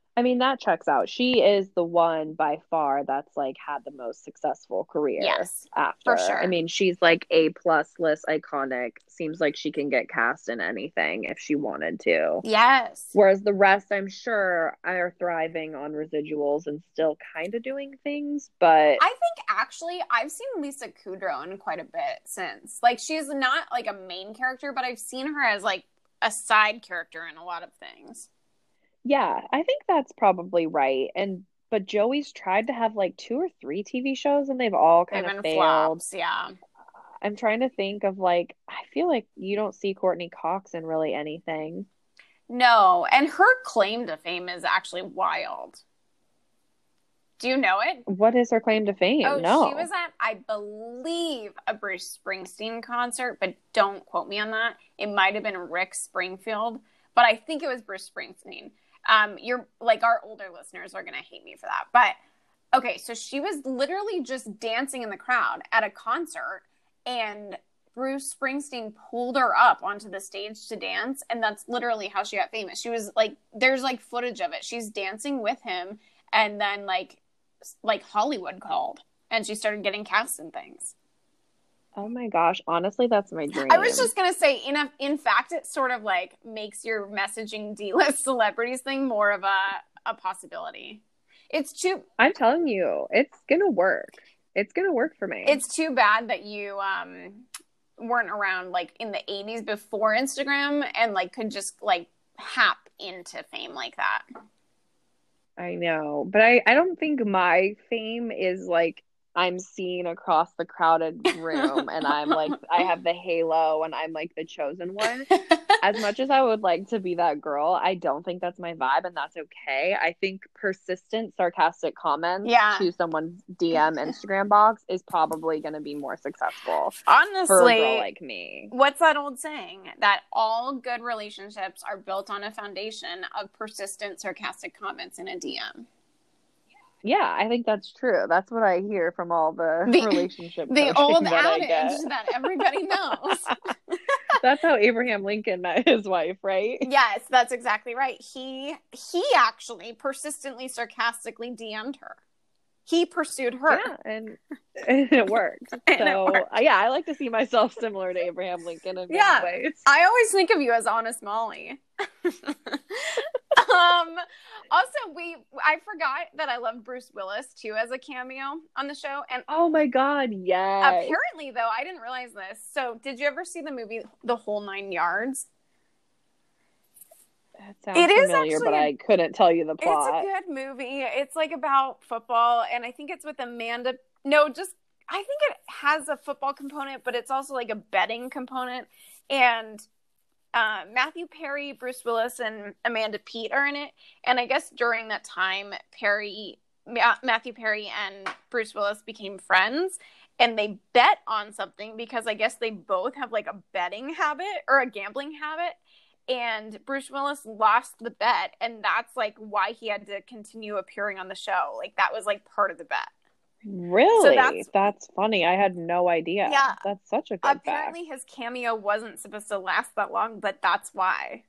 I mean, that checks out. She is the one by far that's like had the most successful career Yes, for after. I sure. mean, she's like A plus list iconic. Seems like she can get cast in anything if she wanted to. Yes. Whereas the rest, I'm sure, are thriving on residuals and still kind of doing things. But I think actually I've seen Lisa Kudrow in quite a bit since. Like she's not like a main character, but I've seen her as like a side character in a lot of things. yeah, I think that's probably right. And but Joey's tried to have like two or three T V shows and they've all They've kind of been failed. flops, yeah. I'm trying to think of like, I feel like you don't see Courtney Cox in really anything. No, and her claim to fame is actually wild. Do you know it? What is her claim to fame? Oh, she No. was at, I believe, a Bruce Springsteen concert, but don't quote me on that. It might have been Rick Springfield, but I think it was Bruce Springsteen. Um, you're like our older listeners are gonna hate me for that, but okay. So she was literally just dancing in the crowd at a concert, and Bruce Springsteen pulled her up onto the stage to dance, and that's literally how she got famous. She was like, there's like footage of it. She's dancing with him, and then like like Hollywood called and she started getting cast in things. Oh my gosh, honestly, that's my dream. I was just gonna say, in a, in fact, it sort of like makes your messaging D-list celebrities thing more of a a possibility. It's too. I'm telling you, it's gonna work. It's gonna work for me. It's too bad that you um weren't around like in the eighties before Instagram and like could just like hap into fame like that. I know, but I I don't think my fame is like I'm seen across the crowded room and I'm like I have the halo and I'm like the chosen one. As much as I would like to be that girl, I don't think that's my vibe, and that's okay. I think persistent sarcastic comments Yeah. to someone's D M Instagram box is probably going to be more successful Honestly, for a girl like me. What's that old saying? That all good relationships are built on a foundation of persistent sarcastic comments in a D M. Yeah, I think that's true. That's what I hear from all the, The- relationship The coaching old that I adage get. that everybody knows. That's how Abraham Lincoln met his wife, right? Yes, that's exactly right. He he actually persistently sarcastically D M'd her. He pursued her. Yeah, and, and it worked. And so, it worked. uh, yeah, I like to see myself similar to Abraham Lincoln in Yeah. many ways. I always think of you as Honest Molly. um also we I forgot that I love Bruce Willis too as a cameo on the show, and Oh my God, yes. apparently though I didn't realize this. So did you ever see the movie The Whole Nine Yards? That sounds It is familiar, but actually a- I couldn't tell you the It's plot. a good movie. It's like about football, and I think it's with Amanda. No, just I think it has a football component, but it's also like a betting component. And uh, Matthew Perry, Bruce Willis, and Amanda Peet are in it. And I guess during that time, Perry, Ma- Matthew Perry, and Bruce Willis became friends. And they bet on something because I guess they both have like a betting habit or a gambling habit. And Bruce Willis lost the bet, and that's like why he had to continue appearing on the show. Like that was like part of the bet. Really? So that's- that's funny. I had no idea. Yeah. That's such a good Apparently fact. his cameo wasn't supposed to last that long, but that's why.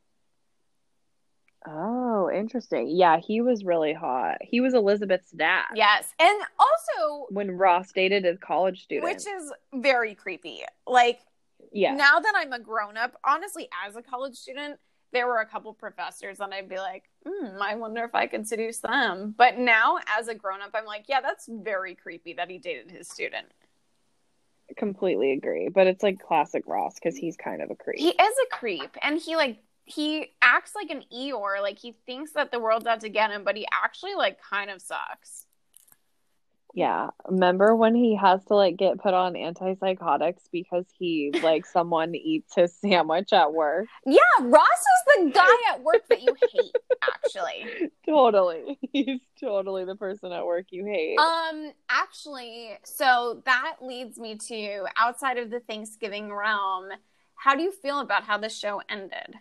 Oh, interesting. Yeah, he was really hot. He was Elizabeth's dad Yes. And also, when Ross dated his college student. which is very creepy. Like yeah. now that I'm a grown up, honestly, as a college student, there were a couple professors and I'd be like, hmm, I wonder if I could seduce them. But now as a grown up, I'm like, yeah, that's very creepy that he dated his student. Completely agree. But it's like classic Ross because he's kind of a creep. He is a creep, and he like he acts like an Eeyore. Like he thinks that the world's out to get him, but he actually like kind of sucks. Yeah. Remember when he has to like get put on antipsychotics because he like someone eats his sandwich at work? Yeah, Ross is the guy at work that you hate, actually. Totally. He's totally the person at work you hate. Um, actually, so that leads me to outside of the Thanksgiving realm, how do you feel about how the show ended?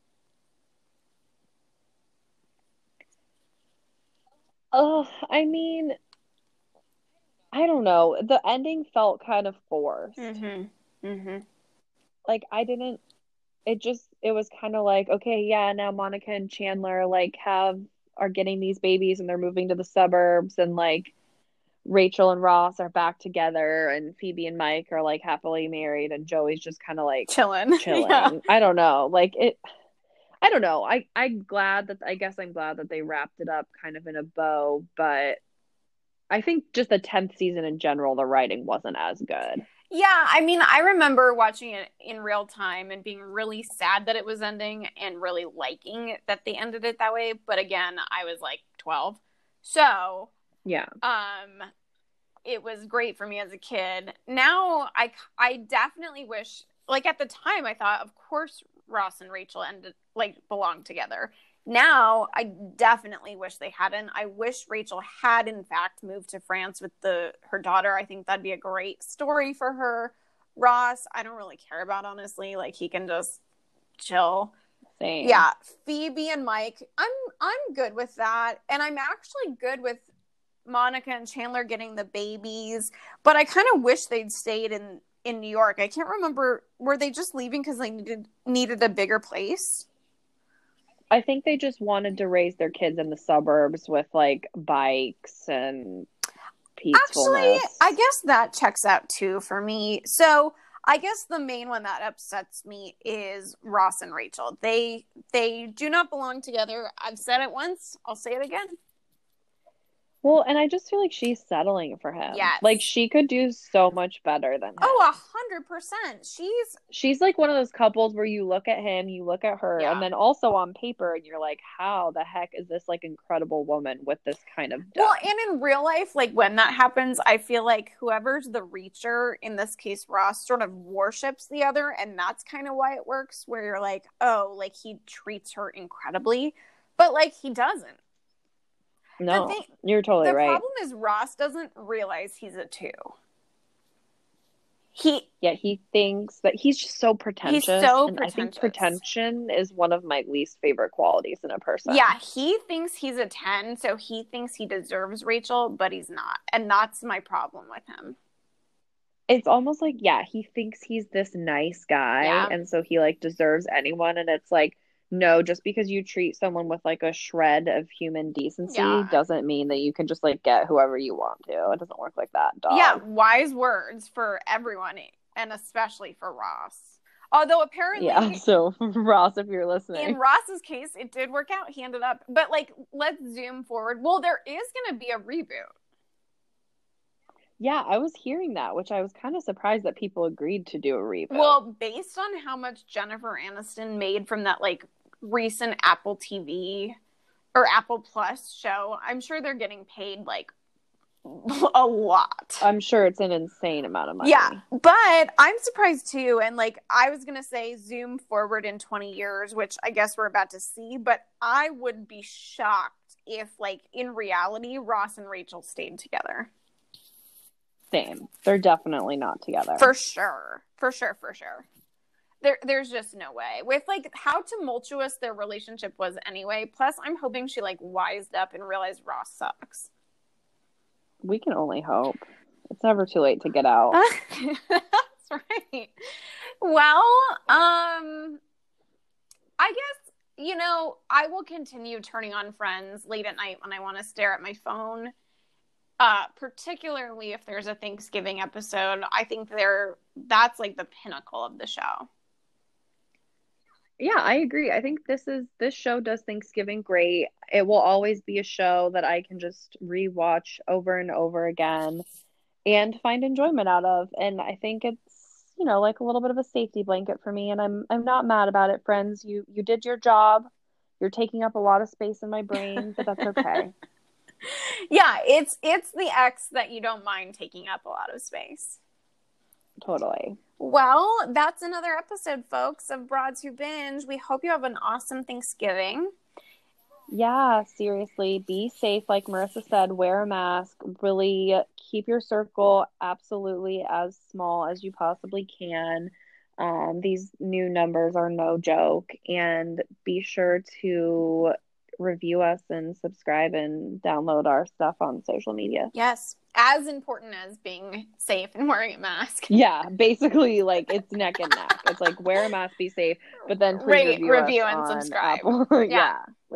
Oh, I mean, I don't know. The ending felt kind of forced. Mm-hmm. Mm-hmm. Like I didn't it just it was kind of like, okay, yeah, now Monica and Chandler like have are getting these babies and they're moving to the suburbs, and like Rachel and Ross are back together, and Phoebe and Mike are like happily married, and Joey's just kind of like chilling. chilling. Yeah. I don't know. Like it, I don't know. I, I'm glad that, I guess I'm glad that they wrapped it up kind of in a bow, but I think just the tenth season in general, the writing wasn't as good. Yeah, I mean, I remember watching it in real time and being really sad that it was ending and really liking that they ended it that way. But again, I was like twelve. So, yeah. Um, it was great for me as a kid. Now, I, I definitely wish, like at the time, I thought, of course, Ross and Rachel ended, like, belonged together. Now, I definitely wish they hadn't. I wish Rachel had, in fact, moved to France with the her daughter. I think that'd be a great story for her. Ross, I don't really care about, honestly. Like, he can just chill. Same. Yeah, Phoebe and Mike, I'm I'm good with that. And I'm actually good with Monica and Chandler getting the babies. But I kind of wish they'd stayed in, in New York. I can't remember. Were they just leaving because they needed needed a bigger place? I think they just wanted to raise their kids in the suburbs with like bikes and peacefulness. Actually, I guess that checks out too for me. So I guess the main one that upsets me is Ross and Rachel. They they do not belong together. I've said it once. I'll say it again. Well, and I just feel like she's settling for him. Yes. Like, she could do so much better than him. Oh, a hundred percent. She's... She's like one of those couples where you look at him, you look at her, yeah. and then also on paper, and you're like, how the heck is this, like, incredible woman with this kind of done? Well, and in real life, like, when that happens, I feel like whoever's the reacher, in this case, Ross, sort of worships the other, and that's kind of why it works, where you're like, oh, like, he treats her incredibly, but, like, he doesn't. No, thing, you're totally the right. The problem is Ross doesn't realize he's a two. He yeah, he thinks that he's just so pretentious. He's so and pretentious. I think pretension is one of my least favorite qualities in a person. Yeah, he thinks he's a ten, so he thinks he deserves Rachel, but he's not. And that's my problem with him. It's almost like, yeah, he thinks he's this nice guy, yeah. and so he, like, deserves anyone, and it's like, no, just because you treat someone with, like, a shred of human decency yeah. doesn't mean that you can just, like, get whoever you want to. It doesn't work like that, dog. Yeah, wise words for everyone, and especially for Ross. Although apparently... Yeah, so, Ross, if you're listening. In Ross's case, it did work out. He ended up... But, like, let's zoom forward. Well, there is going to be a reboot. Yeah, I was hearing that, which I was kind of surprised that people agreed to do a reboot. Well, based on how much Jennifer Aniston made from that, like, recent Apple T V or Apple Plus show, I'm sure they're getting paid, like, a lot. I'm sure it's an insane amount of money. Yeah, but I'm surprised, too. And, like, I was going to say zoom forward in twenty years, which I guess we're about to see, but I would be shocked if, like, in reality, Ross and Rachel stayed together. Same. They're definitely not together. For sure. For sure, for sure. There, There's just no way. With, like, how tumultuous their relationship was anyway. Plus, I'm hoping she, like, wised up and realized Ross sucks. We can only hope. It's never too late to get out. That's right. Well, um, I guess, you know, I will continue turning on Friends late at night when I want to stare at my phone. Uh, particularly if there's a Thanksgiving episode. I think they're that's like the pinnacle of the show. Yeah, I agree. I think this is this show does Thanksgiving great. It will always be a show that I can just rewatch over and over again and find enjoyment out of. And I think it's, you know, like a little bit of a safety blanket for me, and I'm I'm not mad about it, Friends. You you did your job. You're taking up a lot of space in my brain, but that's okay. Yeah, it's it's the X that you don't mind taking up a lot of space. Totally. Well, that's another episode, folks, of Broads Who Binge. We hope you have an awesome Thanksgiving. Yeah, seriously, be safe. Like Marissa said, wear a mask. Really keep your circle absolutely as small as you possibly can. Um, these new numbers are no joke. And be sure to review us and subscribe and download our stuff on social media. Yes, as important as being safe and wearing a mask. Yeah, basically, like, it's neck and neck. It's like, wear a mask, be safe, but then please Rate, review, review us and on subscribe. Apple. Yeah. Yeah, like,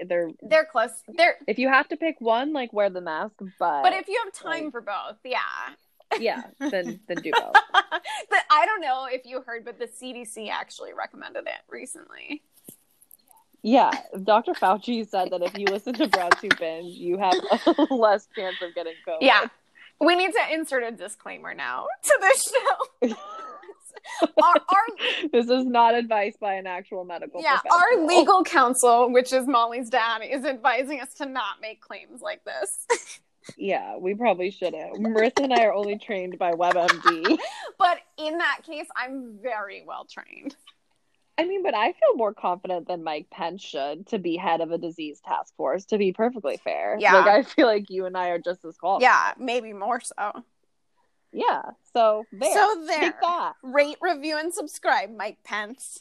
they're they're close. They're if you have to pick one, like wear the mask, but but if you have time like, for both, yeah. Yeah, then then do both. But I don't know if you heard, but the C D C actually recommended it recently. Yeah, Doctor Fauci said that if you listen to Broad to Binge, you have a less chance of getting COVID. Yeah. We need to insert a disclaimer now to this show. our, our, this is not advice by an actual medical yeah, professional. our legal counsel, which is Molly's dad, is advising us to not make claims like this. Yeah, we probably shouldn't. Marissa and I are only trained by WebMD. But in that case, I'm very well trained. I mean, but I feel more confident than Mike Pence should to be head of a disease task force, to be perfectly fair. Yeah. Like, I feel like you and I are just as qualified. Yeah, maybe more so. Yeah, so there. So there. Take that. Rate, review, and subscribe, Mike Pence.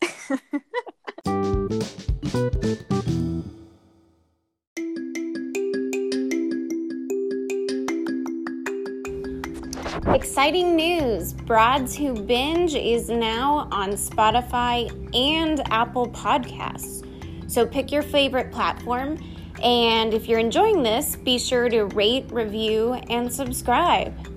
Exciting news! Broads Who Binge is now on Spotify and Apple Podcasts. So pick your favorite platform, and if you're enjoying this, be sure to rate, review, and subscribe.